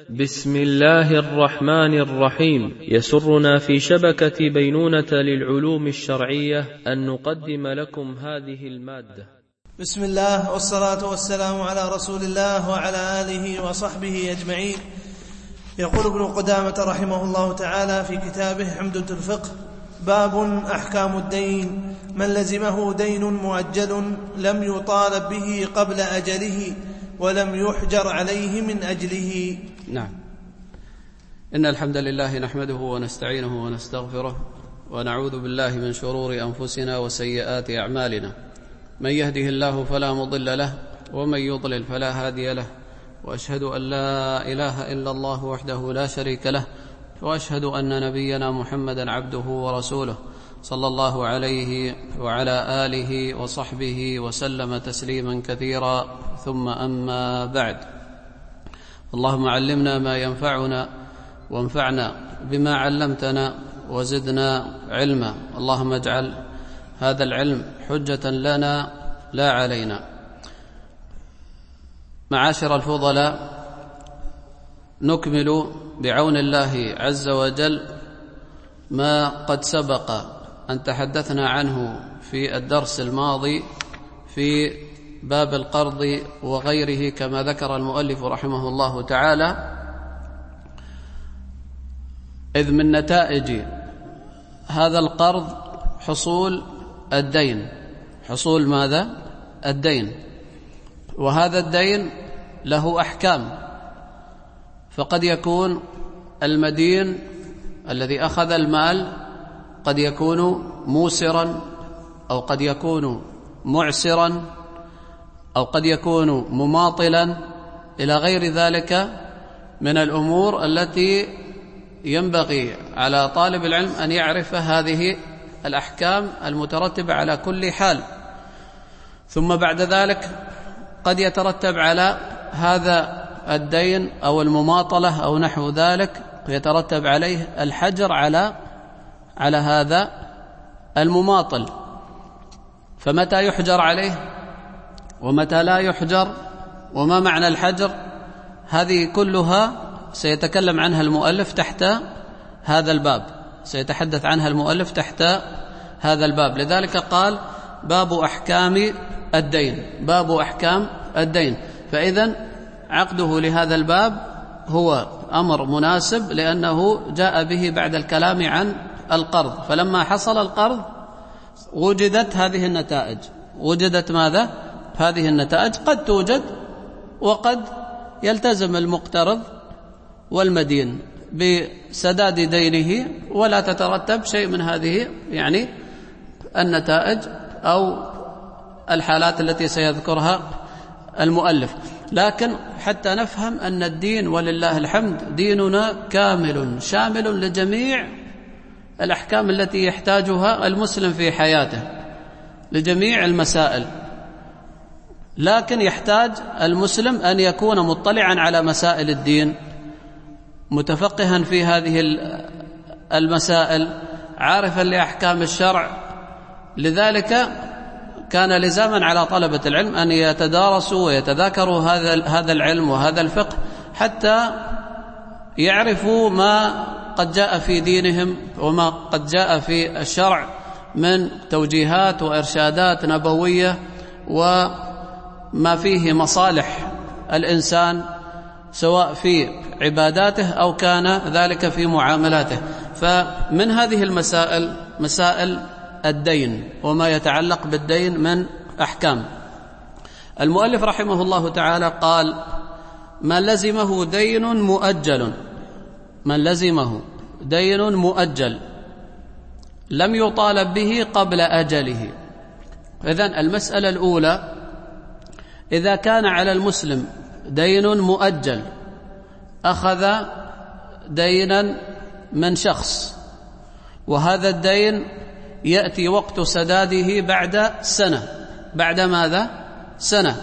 بسم الله الرحمن الرحيم. يسرنا في شبكة بينونة للعلوم الشرعية أن نقدم لكم هذه المادة. بسم الله والصلاة والسلام على رسول الله وعلى آله وصحبه أجمعين. يقول ابن قدامة رحمه الله تعالى في كتابه عمدة الفقه: باب أحكام الدين. من لزمه دين مؤجل لم يطالب به قبل أجله ولم يحجر عليه من أجله. نعم. إن الحمد لله نحمده ونستعينه ونستغفره ونعوذ بالله من شرور أنفسنا وسيئات أعمالنا. من يهده الله فلا مضل له ومن يضلل فلا هادي له، وأشهد أن لا إله إلا الله وحده لا شريك له، وأشهد أن نبينا محمدا عبده ورسوله صلى الله عليه وعلى آله وصحبه وسلم تسليما كثيرا، ثم أما بعد. اللهم علمنا ما ينفعنا وانفعنا بما علمتنا وزدنا علما. اللهم اجعل هذا العلم حجة لنا لا علينا. معاشر الفضلاء، نكمل بعون الله عز وجل ما قد سبق أن تحدثنا عنه في الدرس الماضي في باب القرض وغيره، كما ذكر المؤلف رحمه الله تعالى. إذ من نتائج هذا القرض حصول الدين. حصول ماذا؟ الدين. وهذا الدين له أحكام، فقد يكون المدين الذي أخذ المال قد يكون موسرا، أو قد يكون معسرا، أو قد يكون مماطلا، إلى غير ذلك من الأمور التي ينبغي على طالب العلم أن يعرف هذه الأحكام المترتبة على كل حال. ثم بعد ذلك قد يترتب على هذا الدين أو المماطلة أو نحو ذلك، يترتب عليه الحجر على هذا المماطل. فمتى يحجر عليه ومتى لا يحجر، وما معنى الحجر، هذه كلها سيتكلم عنها المؤلف تحت هذا الباب، سيتحدث عنها المؤلف تحت هذا الباب. لذلك قال: باب أحكام الدين. باب أحكام الدين. فإذن عقده لهذا الباب هو أمر مناسب، لأنه جاء به بعد الكلام عن القرض. فلما حصل القرض وجدت هذه النتائج. وجدت ماذا؟ هذه النتائج قد توجد، وقد يلتزم المقترض والمدين بسداد دينه ولا تترتب شيء من هذه النتائج أو الحالات التي سيذكرها المؤلف. لكن حتى نفهم أن الدين ولله الحمد ديننا كامل شامل لجميع الأحكام التي يحتاجها المسلم في حياته، لجميع المسائل. لكن يحتاج المسلم أن يكون مطلعا على مسائل الدين، متفقها في هذه المسائل، عارفا لأحكام الشرع. لذلك كان لزاما على طلبة العلم أن يتدارسوا ويتذاكروا هذا العلم وهذا الفقه، حتى يعرفوا ما قد جاء في دينهم وما قد جاء في الشرع من توجيهات وإرشادات نبوية، وما فيه مصالح الإنسان سواء في عباداته أو كان ذلك في معاملاته. فمن هذه المسائل مسائل الدين وما يتعلق بالدين من أحكام. المؤلف رحمه الله تعالى قال: من لزمه دين مؤجل. من لزمه دين مؤجل لم يطالب به قبل أجله. إذن المسألة الأولى: إذا كان على المسلم دين مؤجل، أخذ دينا من شخص، وهذا الدين يأتي وقت سداده بعد سنة. بعد ماذا؟ سنة.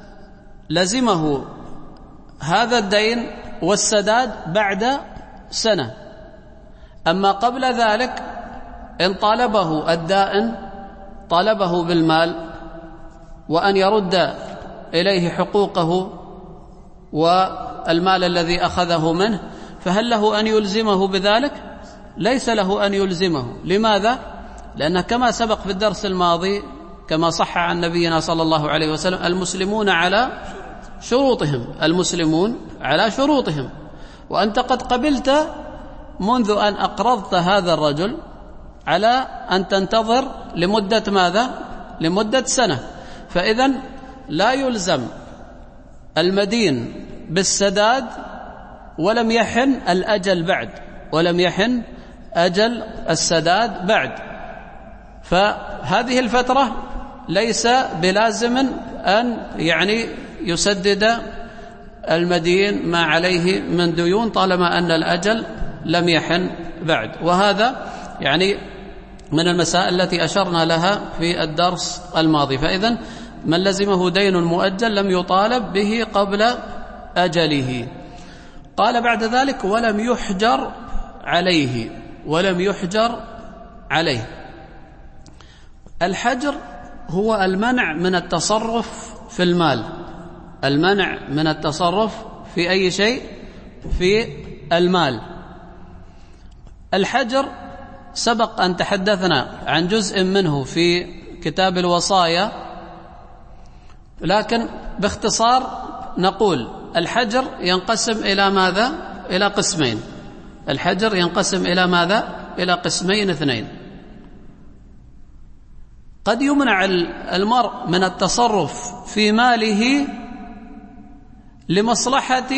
لزمه هذا الدين والسداد بعد سنة. أما قبل ذلك إن طالبه الدائن، طالبه بالمال وأن يرد إليه حقوقه المال الذي أخذه منه، فهل له أن يلزمه بذلك؟ ليس له أن يلزمه. لماذا؟ لأن كما سبق في الدرس الماضي كما صح عن نبينا صلى الله عليه وسلم المسلمون على شروطهم، المسلمون على شروطهم، وأنت قد قبلت منذ أن أقرضت هذا الرجل على أن تنتظر لمدة ماذا؟ لمدة سنة. فإذن لا يلزم المدين بالسداد ولم يحن الأجل بعد، ولم يحن أجل السداد بعد، فهذه الفترة ليس بلازم أن يسدد المدين ما عليه من ديون طالما أن الأجل لم يحن بعد. وهذا من المسائل التي أشرنا لها في الدرس الماضي. فإذن من لزمه دين مؤجل لم يطالب به قبل أجله. قال بعد ذلك ولم يحجر عليه، ولم يحجر عليه. الحجر هو المنع من التصرف في المال، المنع من التصرف في أي شيء في المال. الحجر سبق أن تحدثنا عن جزء منه في كتاب الوصايا، لكن باختصار نقول الحجر ينقسم إلى ماذا؟ إلى قسمين. الحجر ينقسم إلى ماذا؟ إلى قسمين اثنين. قد يمنع المرء من التصرف في ماله لمصلحة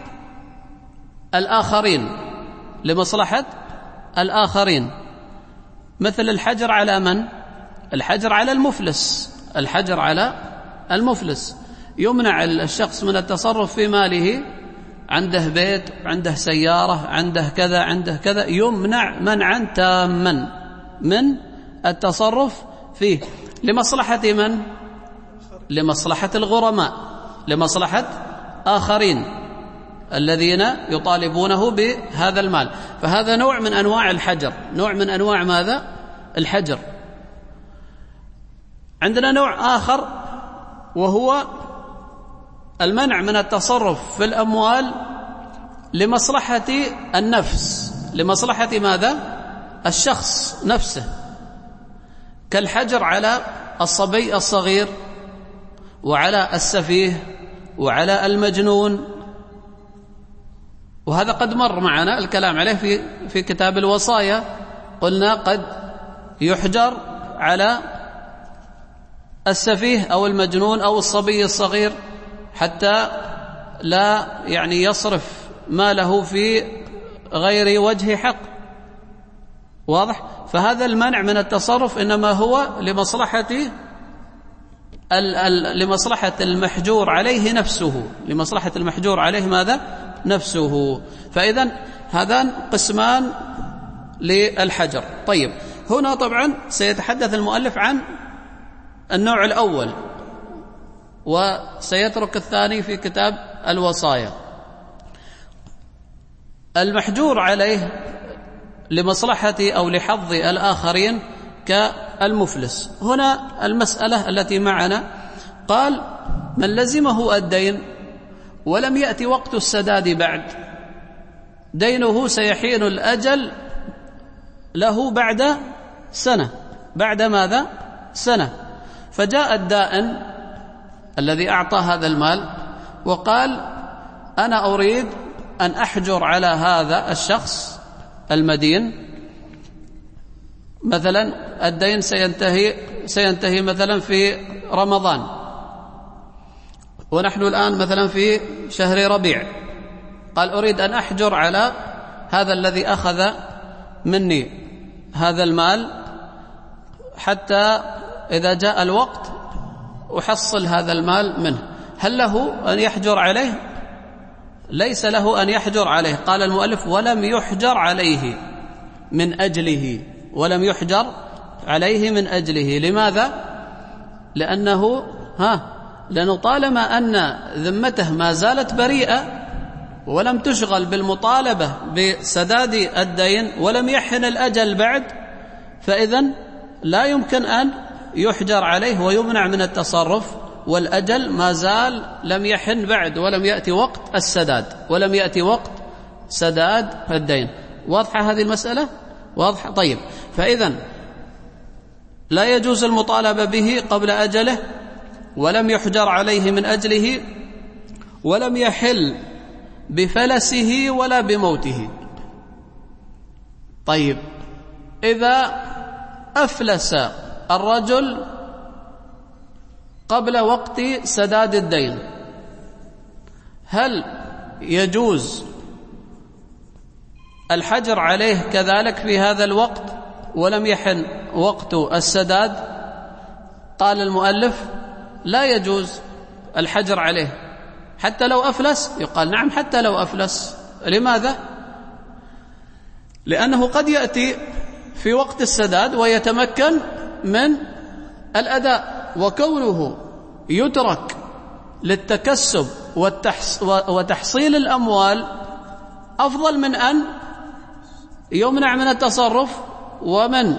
الآخرين، لمصلحة الآخرين، مثل الحجر على من؟ الحجر على المفلس، الحجر على المفلس. يمنع الشخص من التصرف في ماله، عنده بيت، عنده سيارة، عنده كذا، عنده كذا، يمنع منعا تاما من التصرف فيه لمصلحة من؟ لمصلحة الغرماء، لمصلحة آخرين الذين يطالبونه بهذا المال. فهذا نوع من أنواع الحجر، نوع من أنواع ماذا؟ الحجر. عندنا نوع آخر وهو المنع من التصرف في الأموال لمصلحة النفس، لمصلحة ماذا؟ الشخص نفسه، كالحجر على الصبي الصغير وعلى السفيه وعلى المجنون، وهذا قد مر معنا الكلام عليه في كتاب الوصايا. قلنا قد يحجر على السفيه أو المجنون أو الصبي الصغير حتى لا يصرف ماله في غير وجه حق، واضح؟ فهذا المنع من التصرف إنما هو لمصلحة المحجور عليه نفسه، لمصلحة المحجور عليه ماذا؟ نفسه. فإذن هذان قسمان للحجر. طيب، هنا طبعا سيتحدث المؤلف عن النوع الأول وسيترك الثاني في كتاب الوصايا. المحجور عليه لمصلحة أو لحظ الآخرين كالمفلس. هنا المسألة التي معنا، قال من لزمه الدين ولم يأتي وقت السداد بعد، دينه سيحين الأجل له بعد سنة. بعد ماذا؟ سنة. فجاء الدائن الذي أعطى هذا المال وقال أنا أريد أن أحجر على هذا الشخص المدين، مثلا الدين سينتهي مثلا في رمضان، ونحن الآن مثلا في شهر ربيع. قال أريد أن أحجر على هذا الذي أخذ مني هذا المال حتى إذا جاء الوقت أحصل هذا المال منه. هل له أن يحجر عليه؟ ليس له أن يحجر عليه. قال المؤلف ولم يحجر عليه من أجله، ولم يحجر عليه من أجله. لماذا؟ لأنه طالما أن ذمته ما زالت بريئة ولم تشغل بالمطالبة بسداد الدين ولم يحن الأجل بعد، فإذن لا يمكن أن يحجر عليه ويمنع من التصرف والأجل ما زال لم يحن بعد، ولم يأتي وقت السداد، ولم يأتي وقت سداد الدين. واضحة هذه المسألة؟ واضحة. طيب، فإذن لا يجوز المطالبة به قبل أجله، ولم يحجر عليه من أجله، ولم يحل بفلسه ولا بموته. طيب، إذا أفلس الرجل قبل وقت سداد الدين، هل يجوز الحجر عليه كذلك في هذا الوقت ولم يحن وقت السداد؟ قال المؤلف لا يجوز الحجر عليه حتى لو أفلس. يقال نعم حتى لو أفلس. لماذا؟ لأنه قد يأتي في وقت السداد ويتمكن من الأداء، وكونه يترك للتكسب وتحصيل الأموال أفضل من أن يمنع من التصرف ومن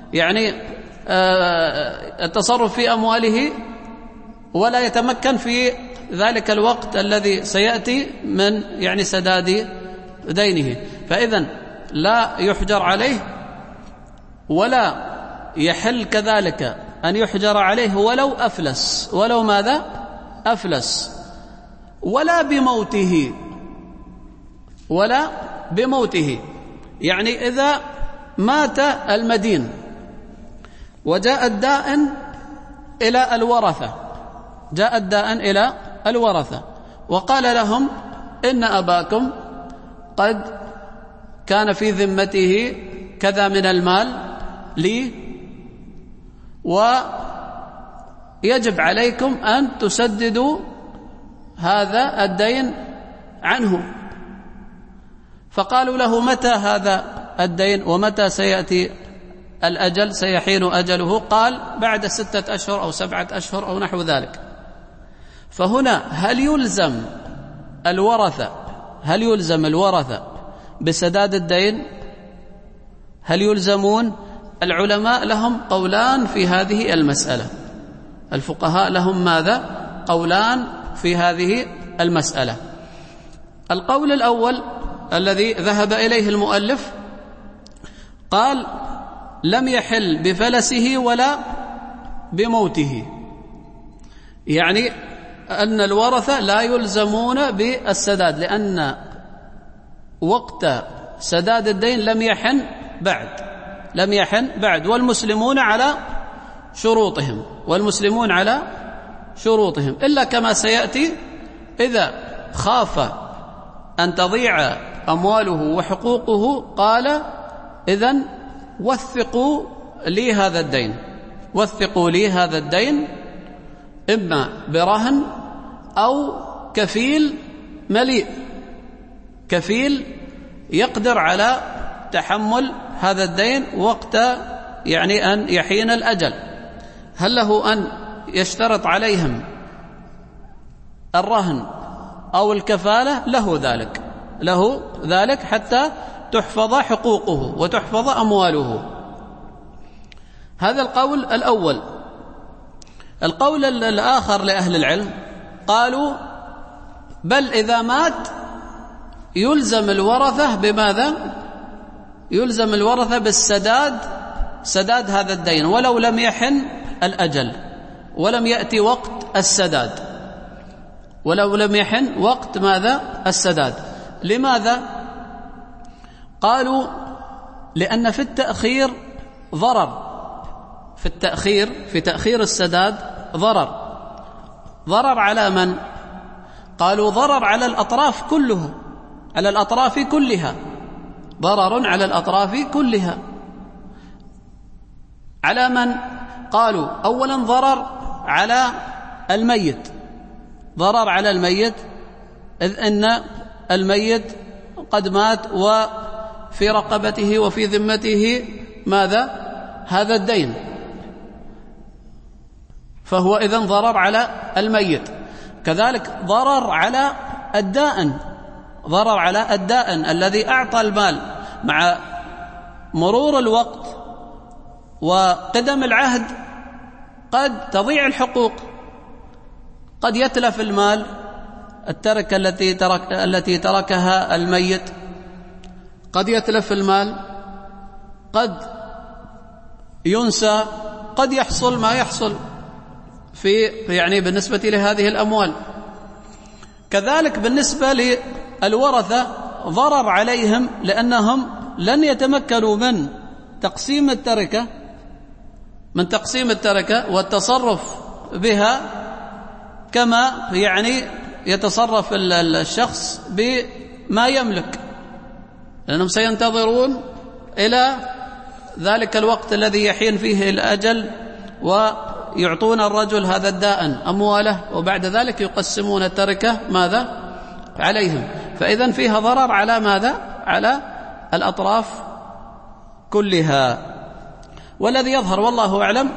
التصرف في أمواله ولا يتمكن في ذلك الوقت الذي سيأتي من سداد دينه. فإذن لا يحجر عليه، ولا يحل كذلك أن يحجر عليه ولو أفلس، ولو ماذا؟ أفلس. ولا بموته، ولا بموته. يعني إذا مات المدين وجاء الدائن إلى الورثة، جاء الدائن إلى الورثة وقال لهم إن أباكم قد كان في ذمته كذا من المال لي، ويجب عليكم أن تسددوا هذا الدين عنه. فقالوا له متى هذا الدين ومتى سيأتي الأجل، سيحين أجله؟ قال بعد 6 أشهر أو 7 أشهر أو نحو ذلك. فهنا هل يلزم الورثة بسداد الدين؟ هل يلزمون؟ العلماء لهم قولان في هذه المسألة. الفقهاء لهم ماذا؟ قولان في هذه المسألة. القول الأول الذي ذهب إليه المؤلف قال لم يحل بفلسه ولا بموته، يعني أن الورثة لا يلزمون بالسداد، لأن وقت سداد الدين لم يحن بعد، والمسلمون على شروطهم، إلا كما سيأتي إذا خاف أن تضيع أمواله وحقوقه قال إذن وثقوا لي هذا الدين إما برهن أو كفيل مليء، كفيل يقدر على تحمل هذا الدين وقت أن يحين الأجل. هل له أن يشترط عليهم الرهن أو الكفالة؟ له ذلك حتى تحفظ حقوقه وتحفظ أمواله. هذا القول الأول. القول الآخر لأهل العلم قالوا بل إذا مات يلزم الورثة بماذا؟ يلزم الورثة سداد هذا الدين ولو لم يحن الأجل ولم يأتي وقت السداد، ولو لم يحن وقت ماذا؟ السداد. لماذا؟ قالوا لأن في التأخير ضرر، في تأخير السداد ضرر على من؟ قالوا ضرر على الأطراف كلها، ضرر على الأطراف كلها. على من؟ قالوا أولا ضرر على الميت، إذ أن الميت قد مات وفي رقبته وفي ذمته ماذا؟ هذا الدين، فهو إذن ضرر على الميت. كذلك ضرر على الدائن الذي أعطى المال، مع مرور الوقت وقدم العهد قد تضيع الحقوق، قد يتلف المال، التركة التي تركها الميت قد يتلف المال، قد ينسى، قد يحصل ما يحصل يعني بالنسبة لهذه الأموال. كذلك بالنسبة للورثة ضرر عليهم، لأنهم لن يتمكنوا من تقسيم التركة والتصرف بها كما يعني يتصرف الشخص بما يملك، لأنهم سينتظرون إلى ذلك الوقت الذي يحين فيه الأجل ويعطون الرجل هذا الدائن أمواله، وبعد ذلك يقسمون التركة ماذا عليهم. فإذن فيها ضرر على ماذا؟ على الأطراف كلها. والذي يظهر والله أعلم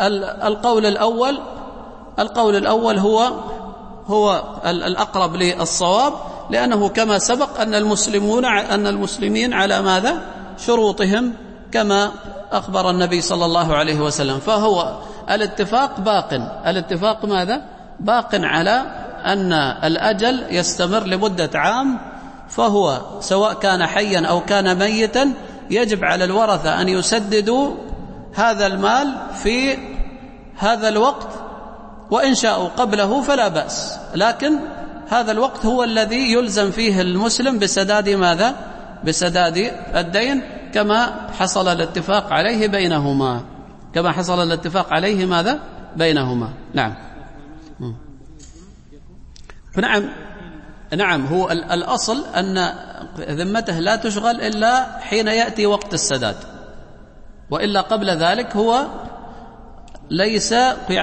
القول الأول هو الأقرب للصواب، لأنه كما سبق أن المسلمين على ماذا؟ شروطهم كما أخبر النبي صلى الله عليه وسلم. فهو الاتفاق ماذا؟ باق على أن الأجل يستمر لمدة عام، فهو سواء كان حيا أو كان ميتا يجب على الورثة أن يسددوا هذا المال في هذا الوقت، وإن شاءوا قبله فلا بأس، لكن هذا الوقت هو الذي يلزم فيه المسلم بسداد ماذا؟ بسداد الدين، كما حصل الاتفاق عليه ماذا؟ بينهما. نعم هو الأصل أن ذمته لا تشغل إلا حين يأتي وقت السداد، وإلا قبل ذلك هو ليس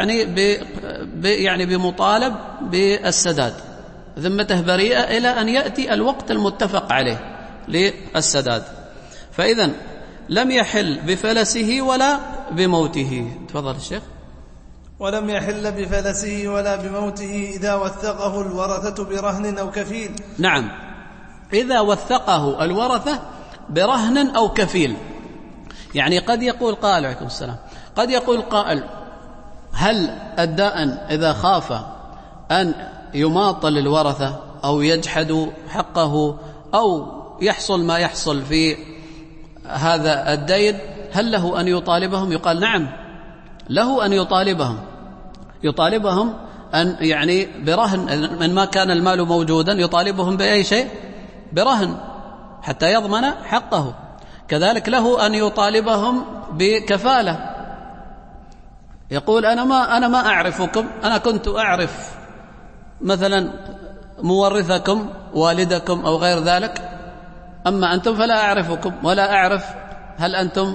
يعني بمطالب بالسداد، ذمته بريئة إلى أن يأتي الوقت المتفق عليه للسداد. فإذن لم يحل بفلسه ولا بموته. تفضل الشيخ. ولم يحل بفلسه ولا بموته إذا وثقه الورثة برهن أو كفيل. نعم، إذا وثقه الورثة برهن أو كفيل، يعني قد يقول قائل عليكم السلام، قد يقول قائل: هل الدائن إذا خاف أن يماطل الورثة أو يجحدوا حقه أو يحصل ما يحصل في هذا الدين، هل له أن يطالبهم؟ يقال نعم، له أن يطالبهم أن يعني برهن، من ما كان المال موجودا يطالبهم بأي شيء برهن حتى يضمن حقه. كذلك له أن يطالبهم بكفالة، يقول أنا ما أعرفكم، أنا كنت أعرف مثلا مورثكم والدكم أو غير ذلك، أما أنتم فلا أعرفكم ولا أعرف هل أنتم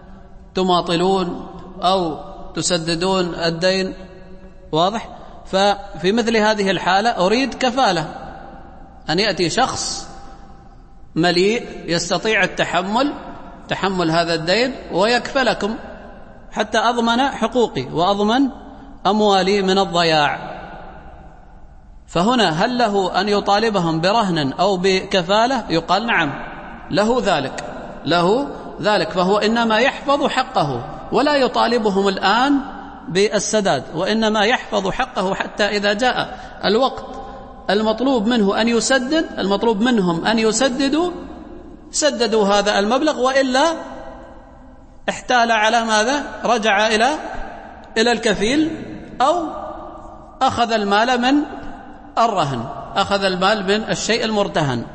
تماطلون أو تسددون الدين. واضح؟ ففي مثل هذه الحالة أريد كفالة، أن يأتي شخص مليء يستطيع تحمل هذا الدين ويكفلكم حتى أضمن حقوقي وأضمن أموالي من الضياع. فهنا هل له أن يطالبهم برهن أو بكفالة؟ يقال نعم، له ذلك، فهو إنما يحفظ حقه ولا يطالبهم الآن بالسداد، وإنما يحفظ حقه حتى إذا جاء الوقت المطلوب منهم أن سددوا هذا المبلغ، وإلا احتال على ماذا؟ رجع إلى الكفيل أو أخذ المال من الرهن، أخذ المال من الشيء المرتهن،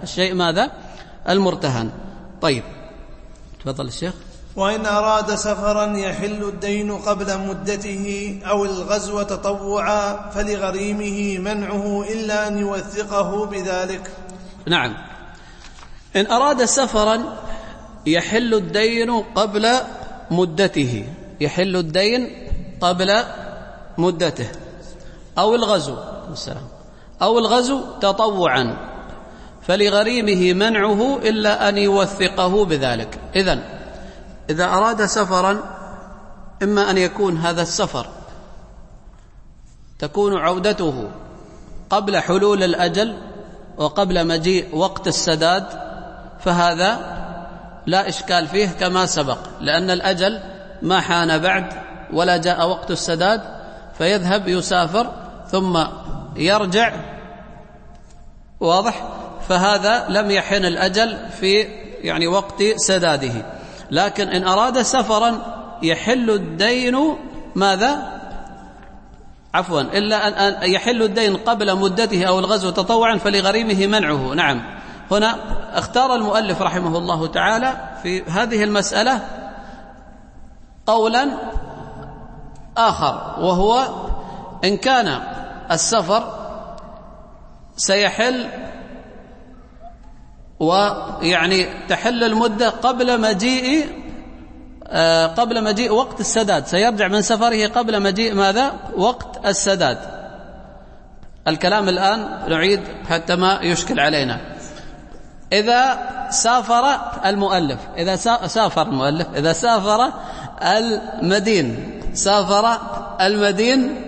المرتهن. طيب تفضل الشيخ. وإن أراد سفرا يحل الدين قبل مدته أو الغزو تطوعا فلغريمه منعه إلا أن يوثقه بذلك. نعم، إن أراد سفرا يحل الدين قبل مدته أو الغزو تطوعا فلغريمه منعه إلا أن يوثقه بذلك. إذا أراد سفرا، إما أن يكون هذا السفر تكون عودته قبل حلول الأجل وقبل مجيء وقت السداد، فهذا لا إشكال فيه كما سبق، لأن الأجل ما حان بعد ولا جاء وقت السداد، فيذهب يسافر ثم يرجع، واضح؟ فهذا لم يحن الأجل في يعني وقت سداده. لكن إن أراد سفرا يحل الدين ماذا؟ عفوا، إلا أن يحل الدين قبل مدته أو الغزو تطوعا فلغريمه منعه. نعم، هنا اختار المؤلف رحمه الله تعالى في هذه المسألة قولا آخر، وهو إن كان السفر سيحل ويعني تحل المدة قبل مجيء وقت السداد، سيرجع من سفره قبل مجيء ماذا؟ وقت السداد. الكلام الآن نعيد حتى ما يشكل علينا. إذا سافر المؤلف المدين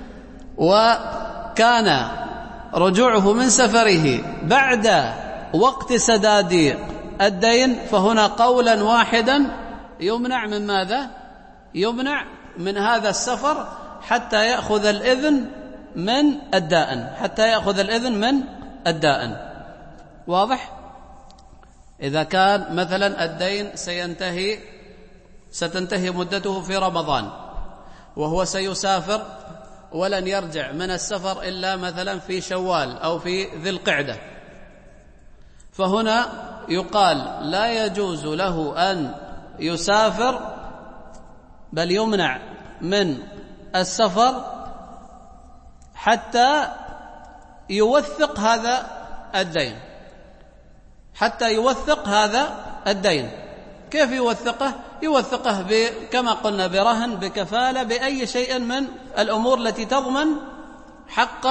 وكان رجوعه من سفره بعد وقت سداد الدين، فهنا قولا واحدا يمنع من ماذا؟ يمنع من هذا السفر حتى يأخذ الإذن من الدائن، واضح؟ إذا كان مثلا الدين ستنتهي مدته في رمضان وهو سيسافر ولن يرجع من السفر إلا مثلا في شوال أو في ذي القعدة، فهنا يقال لا يجوز له أن يسافر، بل يمنع من السفر حتى يوثق هذا الدين. كيف يوثقه؟ يوثقه كما قلنا برهن، بكفالة، بأي شيء من الأمور التي تضمن حق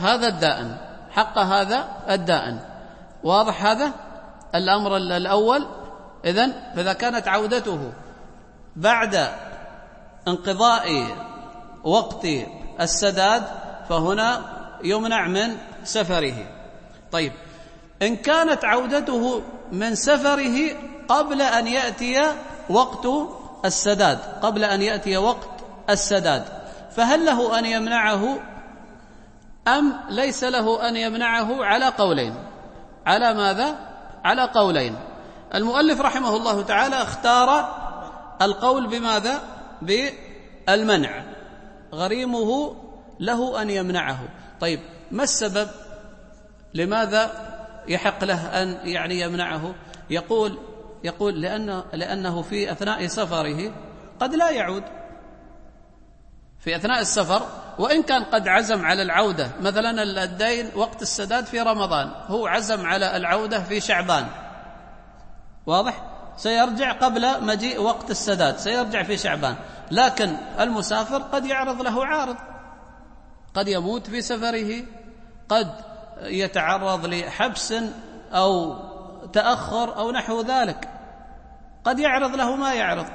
هذا الدائن. واضح هذا الأمر الأول؟ إذا كانت عودته بعد انقضاء وقت السداد فهنا يمنع من سفره. طيب، إن كانت عودته من سفره قبل أن يأتي وقت السداد، فهل له أن يمنعه أم ليس له أن يمنعه؟ على قولين. على ماذا؟ على قولين. المؤلف رحمه الله تعالى اختار القول بماذا؟ بالمنع، غريمه له أن يمنعه. طيب، ما السبب؟ لماذا يحق له أن يعني يمنعه؟ يقول لأنه في أثناء سفره قد لا يعود. في أثناء السفر وإن كان قد عزم على العودة، مثلا الدين وقت السداد في رمضان، هو عزم على العودة في شعبان، واضح؟ سيرجع قبل مجيء وقت السداد، سيرجع في شعبان، لكن المسافر قد يعرض له عارض، قد يموت في سفره، قد يتعرض لحبس أو تأخر أو نحو ذلك، قد يعرض له ما يعرض،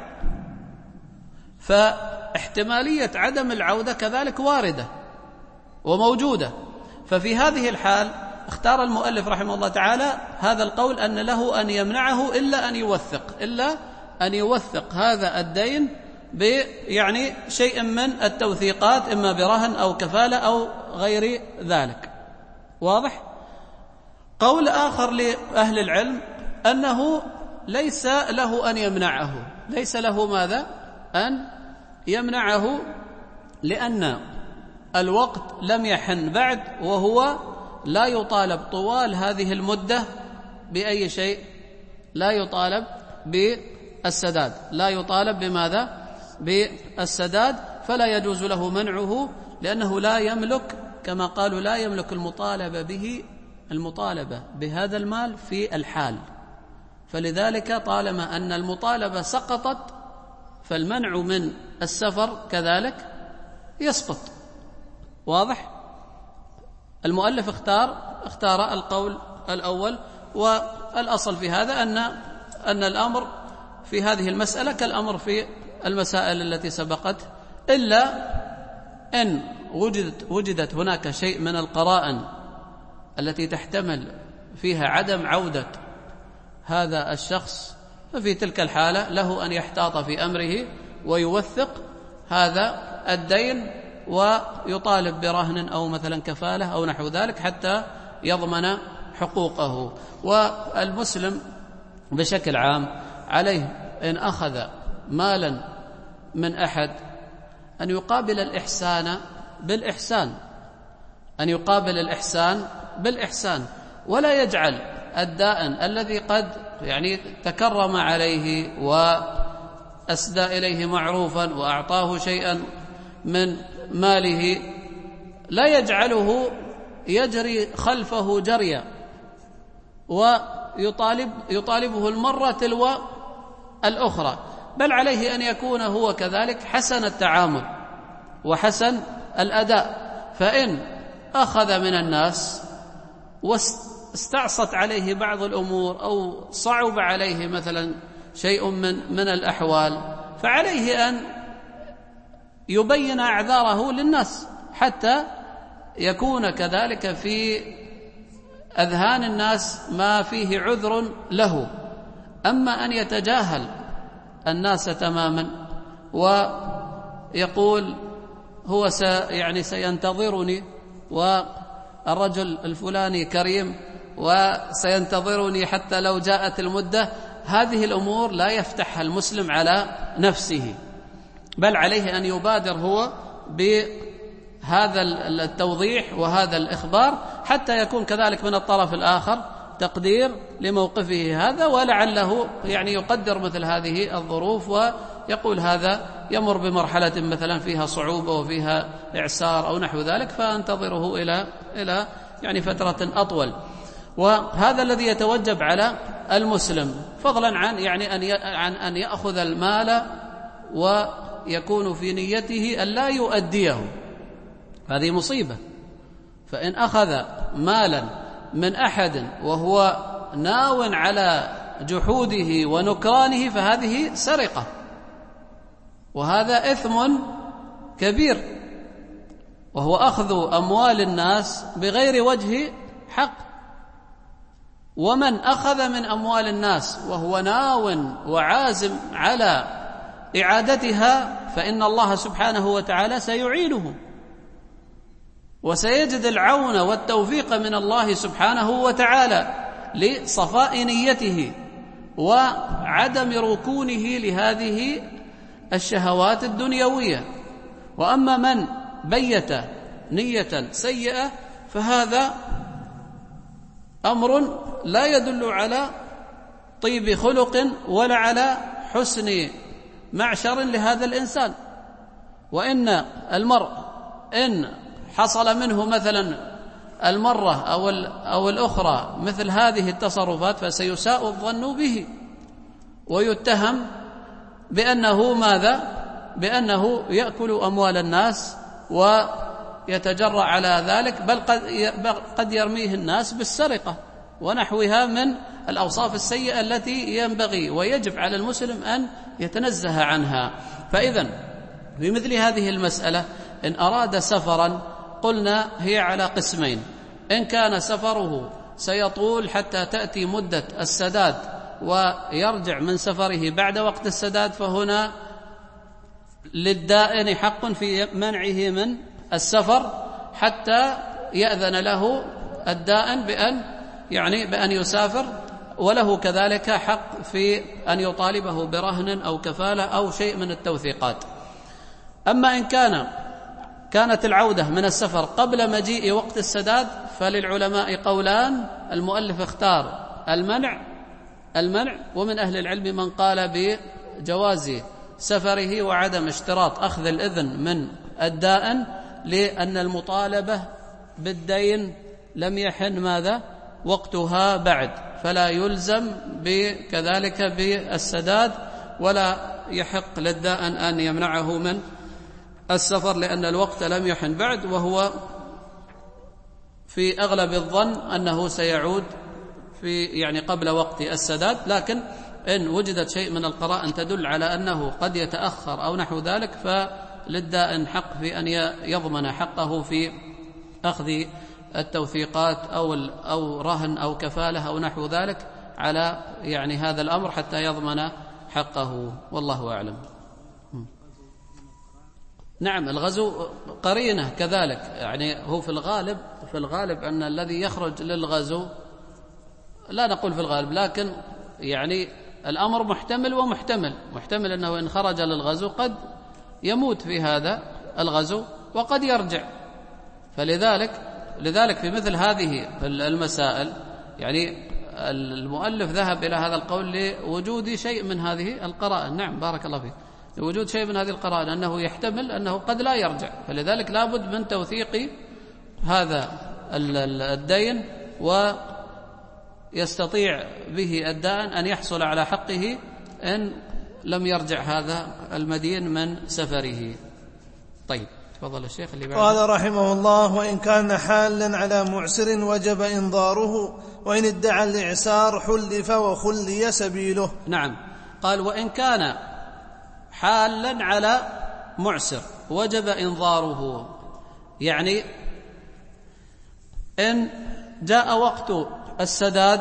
فاحتمالية عدم العودة كذلك واردة وموجودة. ففي هذه الحال اختار المؤلف رحمه الله تعالى هذا القول أن له أن يمنعه إلا أن يوثق هذا الدين يعني شيء من التوثيقات، إما برهن أو كفالة أو غير ذلك، واضح؟ قول آخر لأهل العلم أنه ليس له أن يمنعه، ليس له ماذا؟ أن يمنعه، لأن الوقت لم يحن بعد، وهو لا يطالب طوال هذه المدة بأي شيء، لا يطالب بالسداد، لا يطالب بماذا؟ بالسداد، فلا يجوز له منعه، لأنه لا يملك، كما قالوا لا يملك المطالبة بهذا المال في الحال، فلذلك طالما أن المطالبة سقطت فالمنع من السفر كذلك يسقط، واضح؟ المؤلف اختار القول الأول، والأصل في هذا أن الأمر في هذه المسألة كالأمر في المسائل التي سبقت، إلا إن وجدت هناك شيء من القرائن التي تحتمل فيها عدم عودة هذا الشخص، ففي تلك الحالة له أن يحتاط في أمره ويوثق هذا الدين، ويطالب برهن أو مثلا كفالة أو نحو ذلك حتى يضمن حقوقه. والمسلم بشكل عام عليه إن أخذ مالا من أحد أن يقابل الإحسان بالإحسان، أن يقابل الإحسان بالإحسان، ولا يجعل الدائن الذي قد تكرم عليه وأسدى إليه معروفا وأعطاه شيئا من ماله لا يجعله يجري خلفه جريا ويطالبه المرة تلو الأخرى، بل عليه أن يكون هو كذلك حسن التعامل وحسن الأداء. فإن أخذ من الناس واستعصت عليه بعض الأمور أو صعب عليه مثلا شيء من الأحوال، فعليه أن يبين أعذاره للناس حتى يكون كذلك في أذهان الناس ما فيه عذر له. أما أن يتجاهل الناس تماما ويقول هو سينتظرني والرجل الفلاني كريم وسينتظرني حتى لو جاءت المدة، هذه الأمور لا يفتحها المسلم على نفسه، بل عليه أن يبادر هو بهذا التوضيح وهذا الإخبار حتى يكون كذلك من الطرف الآخر تقدير لموقفه هذا، ولعله يقدر مثل هذه الظروف ويقول هذا يمر بمرحلة مثلا فيها صعوبة وفيها إعسار أو نحو ذلك، فأنتظره إلى فترة أطول. وهذا الذي يتوجب على المسلم، فضلا عن أن يأخذ المال ويكون في نيته أن لا يؤديه، هذه مصيبة. فإن أخذ مالا من أحد وهو ناو على جحوده ونكرانه فهذه سرقة، وهذا إثم كبير، وهو أخذ أموال الناس بغير وجه حق. ومن أخذ من أموال الناس وهو ناو وعازم على إعادتها فإن الله سبحانه وتعالى سيعينه وسيجد العون والتوفيق من الله سبحانه وتعالى لصفاء نيته وعدم ركونه لهذه الشهوات الدنيوية. وأما من بيت نية سيئة فهذا أمر لا يدل على طيب خلق ولا على حسن معشر لهذا الإنسان. وإن المرء إن حصل منه مثلا المرة أو الأخرى مثل هذه التصرفات فسيساء الظن به ويتهم بأنه ماذا؟ بأنه يأكل أموال الناس ويتجرأ على ذلك، بل قد يرميه الناس بالسرقة ونحوها من الأوصاف السيئة التي ينبغي ويجب على المسلم أن يتنزه عنها. فإذن بمثل هذه المسألة إن أراد سفرا قلنا هي على قسمين: إن كان سفره سيطول حتى تأتي مدة السداد ويرجع من سفره بعد وقت السداد فهنا للدائن حق في منعه من السفر حتى يأذن له الدائن بأن يسافر، وله كذلك حق في أن يطالبه برهن أو كفالة أو شيء من التوثيقات. أما إن كانت العودة من السفر قبل مجيء وقت السداد فللعلماء قولان: المؤلف اختار المنع، ومن أهل العلم من قال بجواز سفره وعدم اشتراط أخذ الإذن من الدائن، لأن المطالبة بالدين لم يحن ماذا؟ وقتها بعد، فلا يلزم كذلك بالسداد، ولا يحق للدائن أن يمنعه من السفر لأن الوقت لم يحن بعد، وهو في أغلب الظن أنه سيعود في قبل وقت السداد. لكن إن وجدت شيء من القرائن تدل على أنه قد يتأخر أو نحو ذلك فللدائن حق في أن يضمن حقه في أخذ التوثيقات أو رهن أو كفالة أو نحو ذلك على هذا الأمر حتى يضمن حقه، والله أعلم. نعم، الغزو قرينة كذلك، يعني هو في الغالب أن الذي يخرج للغزو، لا نقول في الغالب، لكن يعني الأمر محتمل محتمل أنه إن خرج للغزو قد يموت في هذا الغزو وقد يرجع. لذلك في مثل هذه المسائل يعني المؤلف ذهب إلى هذا القول لوجود شيء من هذه القرائن. نعم، بارك الله فيك، لوجود شيء من هذه القرائن أنه يحتمل أنه قد لا يرجع، فلذلك لابد من توثيق هذا الدين، ويستطيع به الدائن أن يحصل على حقه إن لم يرجع هذا المدين من سفره. طيب، تفضل الشيخ اللي بعده. قال رحمه الله: وإن كان حالا على معسر وجب إنظاره، وإن ادعى الإعسار حلف وخلي سبيله. نعم، قال: وإن كان حالا على معسر وجب إنظاره، يعني إن جاء وقت السداد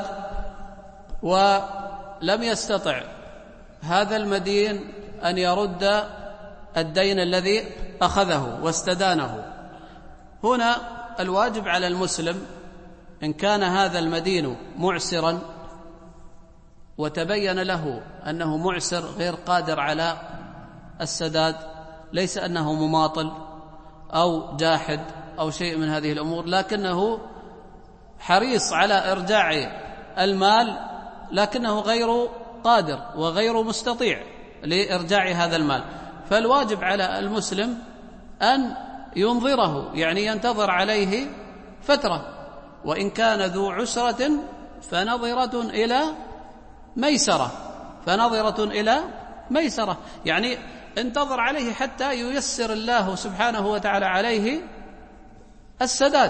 ولم يستطع هذا المدين أن يرد الدين الذي أخذه واستدانه، هنا الواجب على المسلم إن كان هذا المدين معسرا وتبين له أنه معسر غير قادر على السداد، ليس أنه مماطل أو جاحد أو شيء من هذه الأمور، لكنه حريص على إرجاع المال، لكنه غير قادر وغير مستطيع لإرجاع هذا المال، فالواجب على المسلم أن ينظره، يعني ينتظر عليه فترة، وإن كان ذو عسرة فنظرة إلى ميسرة، يعني انتظر عليه حتى ييسر الله سبحانه وتعالى عليه السداد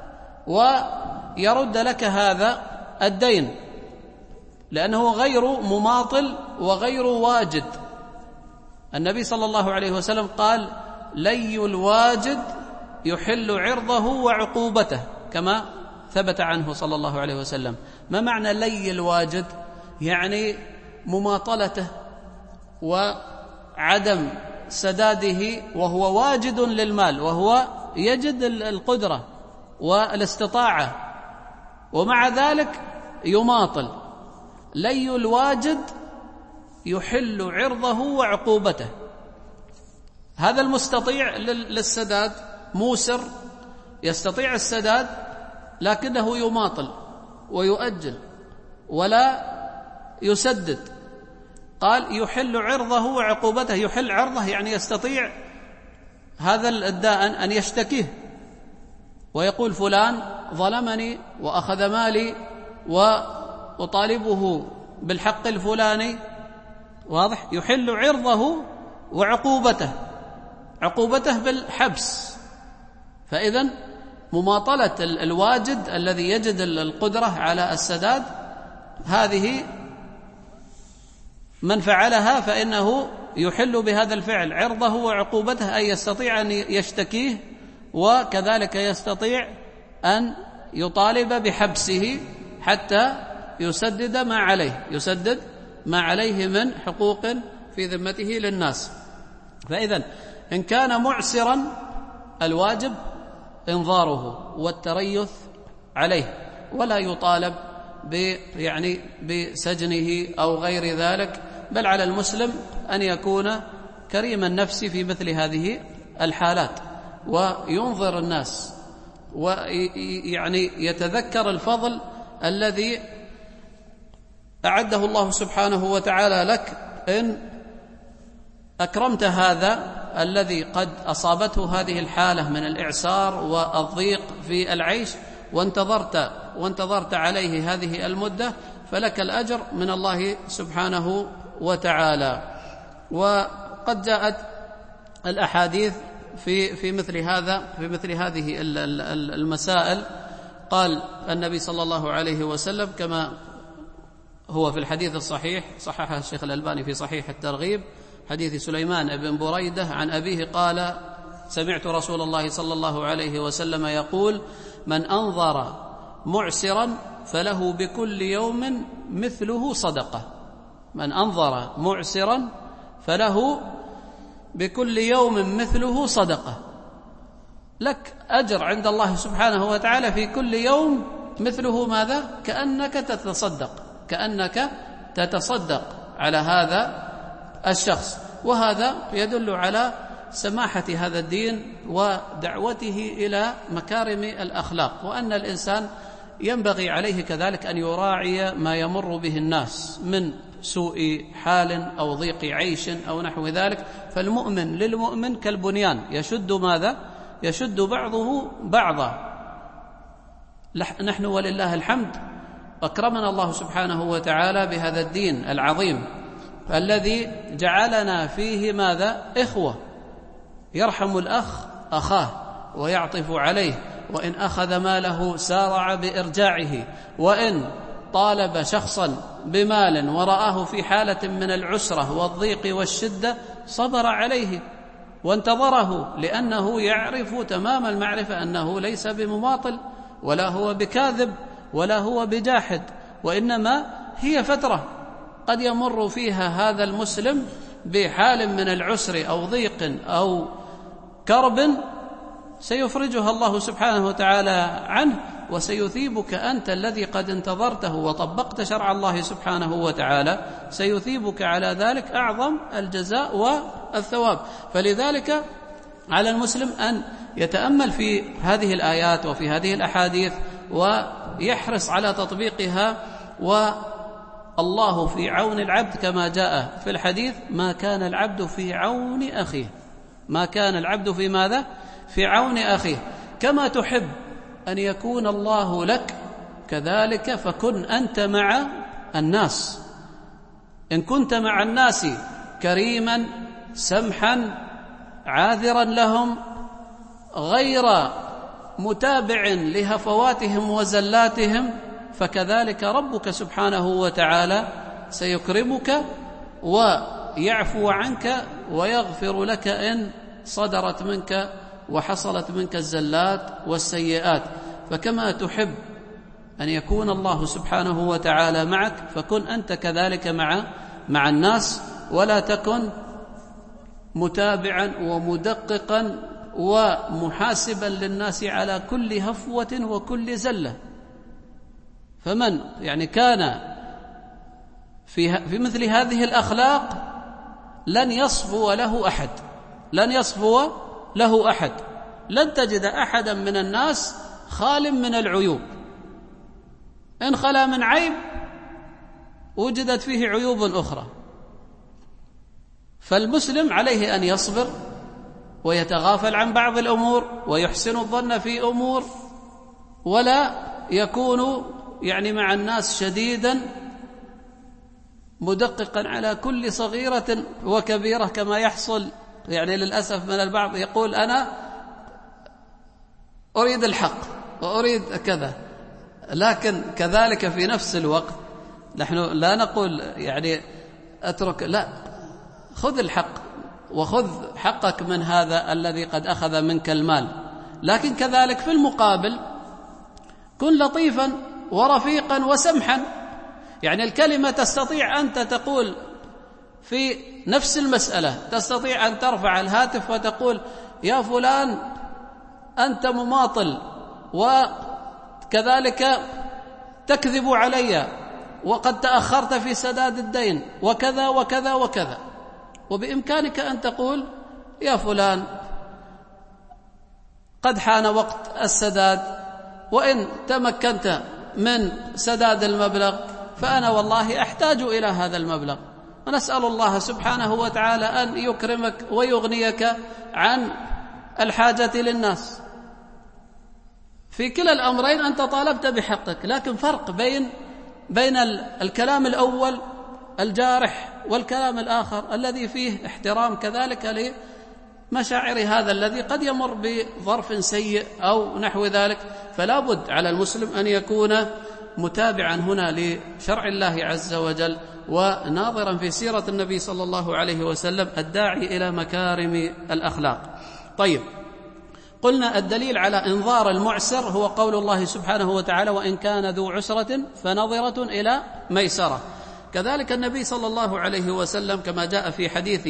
ويرد لك هذا الدين، لأنه غير مماطل وغير واجد. النبي صلى الله عليه وسلم قال: لي الواجد يحل عرضه وعقوبته، كما ثبت عنه صلى الله عليه وسلم. ما معنى لي الواجد؟ يعني مماطلته وعدم سداده وهو واجد للمال، وهو يجد القدرة والاستطاعة، ومع ذلك يماطل. لي الواجد يحل عرضه وعقوبته. هذا المستطيع للسداد، موسر يستطيع السداد، لكنه يماطل ويؤجل ولا يسدد. قال: يحل عرضه وعقوبته. يحل عرضه يعني يستطيع هذا الدائن أن يشتكيه ويقول: فلان ظلمني وأخذ مالي وأطالبه بالحق الفلاني. واضح؟ يحل عرضه وعقوبته، عقوبته بالحبس. فإذن مماطلة الواجد الذي يجد القدرة على السداد، هذه من فعلها فإنه يحل بهذا الفعل عرضه وعقوبته، أي يستطيع أن يشتكيه، وكذلك يستطيع أن يطالب بحبسه حتى يسدد ما عليه من حقوق في ذمته للناس. فإذن إن كان معسرا الواجب إنظاره والتريث عليه، ولا يطالب بسجنه أو غير ذلك، بل على المسلم أن يكون كريم النفس في مثل هذه الحالات، وينظر الناس، ويعني يتذكر الفضل الذي أعده الله سبحانه وتعالى لك إن أكرمت هذا الذي قد أصابته هذه الحالة من الإعسار والضيق في العيش، وانتظرت عليه هذه المدة، فلك الأجر من الله سبحانه وتعالى. وقد جاءت الأحاديث في مثل هذه المسائل. قال النبي صلى الله عليه وسلم كما هو في الحديث الصحيح، صححه الشيخ الألباني في صحيح الترغيب، حديث سليمان بن بريدة عن أبيه قال: سمعت رسول الله صلى الله عليه وسلم يقول: من أنظر معسرا فله بكل يوم مثله صدقة. من أنظر معسرا فله بكل يوم مثله صدقة، لك أجر عند الله سبحانه وتعالى في كل يوم مثله ماذا؟ كأنك تتصدق على هذا الشخص. وهذا يدل على سماحة هذا الدين ودعوته إلى مكارم الأخلاق، وأن الإنسان ينبغي عليه كذلك أن يراعي ما يمر به الناس من سوء حال أو ضيق عيش أو نحو ذلك. فالمؤمن للمؤمن كالبنيان يشد ماذا؟ يشد بعضه بعضا. نحن ولله الحمد أكرمنا الله سبحانه وتعالى بهذا الدين العظيم الذي جعلنا فيه ماذا؟ إخوة، يرحم الأخ أخاه ويعطف عليه، وإن أخذ ماله سارع بإرجاعه، وإن طالب شخصا بمال ورآه في حالة من العسرة والضيق والشدة صبر عليه وانتظره، لأنه يعرف تمام المعرفة أنه ليس بمماطل ولا هو بكاذب ولا هو بجاحد، وإنما هي فترة قد يمر فيها هذا المسلم بحال من العسر أو ضيق أو كرب سيفرجها الله سبحانه وتعالى عنه، وسيثيبك أنت الذي قد انتظرته وطبقت شرع الله سبحانه وتعالى، سيثيبك على ذلك أعظم الجزاء والثواب. فلذلك على المسلم أن يتأمل في هذه الآيات وفي هذه الأحاديث ويحرص على تطبيقها. والله في عون العبد كما جاء في الحديث: ما كان العبد في عون أخيه. ما كان العبد في ماذا؟ في عون أخيه. كما تحب أن يكون الله لك كذلك فكن أنت مع الناس. إن كنت مع الناس كريما سمحا عاذرا لهم غير متابع لهفواتهم وزلاتهم، فكذلك ربك سبحانه وتعالى سيكرمك ويعفو عنك ويغفر لك إن صدرت منك وحصلت منك الزلات والسيئات. فكما تحب أن يكون الله سبحانه وتعالى معك فكن أنت كذلك مع الناس، ولا تكن متابعا ومدققا ومحاسبا للناس على كل هفوة وكل زلة. فمن كان في مثل هذه الأخلاق لن يصفو له أحد، لن يصفو له أحد. لن تجد أحدا من الناس خال من العيوب، إن خلا من عيب وجدت فيه عيوب أخرى. فالمسلم عليه أن يصبر ويتغافل عن بعض الأمور ويحسن الظن في أمور، ولا يكون مع الناس شديدا مدققا على كل صغيرة وكبيرة، كما يحصل للأسف من البعض يقول أنا أريد الحق وأريد كذا، لكن كذلك في نفس الوقت نحن لا نقول أترك، لا، خذ الحق وخذ حقك من هذا الذي قد أخذ منك المال، لكن كذلك في المقابل كن لطيفا ورفيقا وسمحا. الكلمة تستطيع أنت تقول في نفس المسألة، تستطيع أن ترفع الهاتف وتقول: يا فلان أنت مماطل وكذلك تكذب علي وقد تأخرت في سداد الدين وكذا وكذا وكذا. وبإمكانك أن تقول: يا فلان قد حان وقت السداد، وإن تمكنت من سداد المبلغ فأنا والله أحتاج إلى هذا المبلغ، ونسأل الله سبحانه وتعالى أن يكرمك ويغنيك عن الحاجة للناس. في كلا الأمرين أنت طالبت بحقك، لكن فرق بين الكلام الأول الجارح والكلام الآخر الذي فيه احترام كذلك لمشاعر هذا الذي قد يمر بظرف سيء أو نحو ذلك. فلا بد على المسلم أن يكون متابعا هنا لشرع الله عز وجل، وناظرا في سيرة النبي صلى الله عليه وسلم الداعي إلى مكارم الأخلاق. طيب، قلنا الدليل على إنظار المعسر هو قول الله سبحانه وتعالى: وإن كان ذو عسرة فنظرة إلى ميسرة. كذلك النبي صلى الله عليه وسلم كما جاء في حديث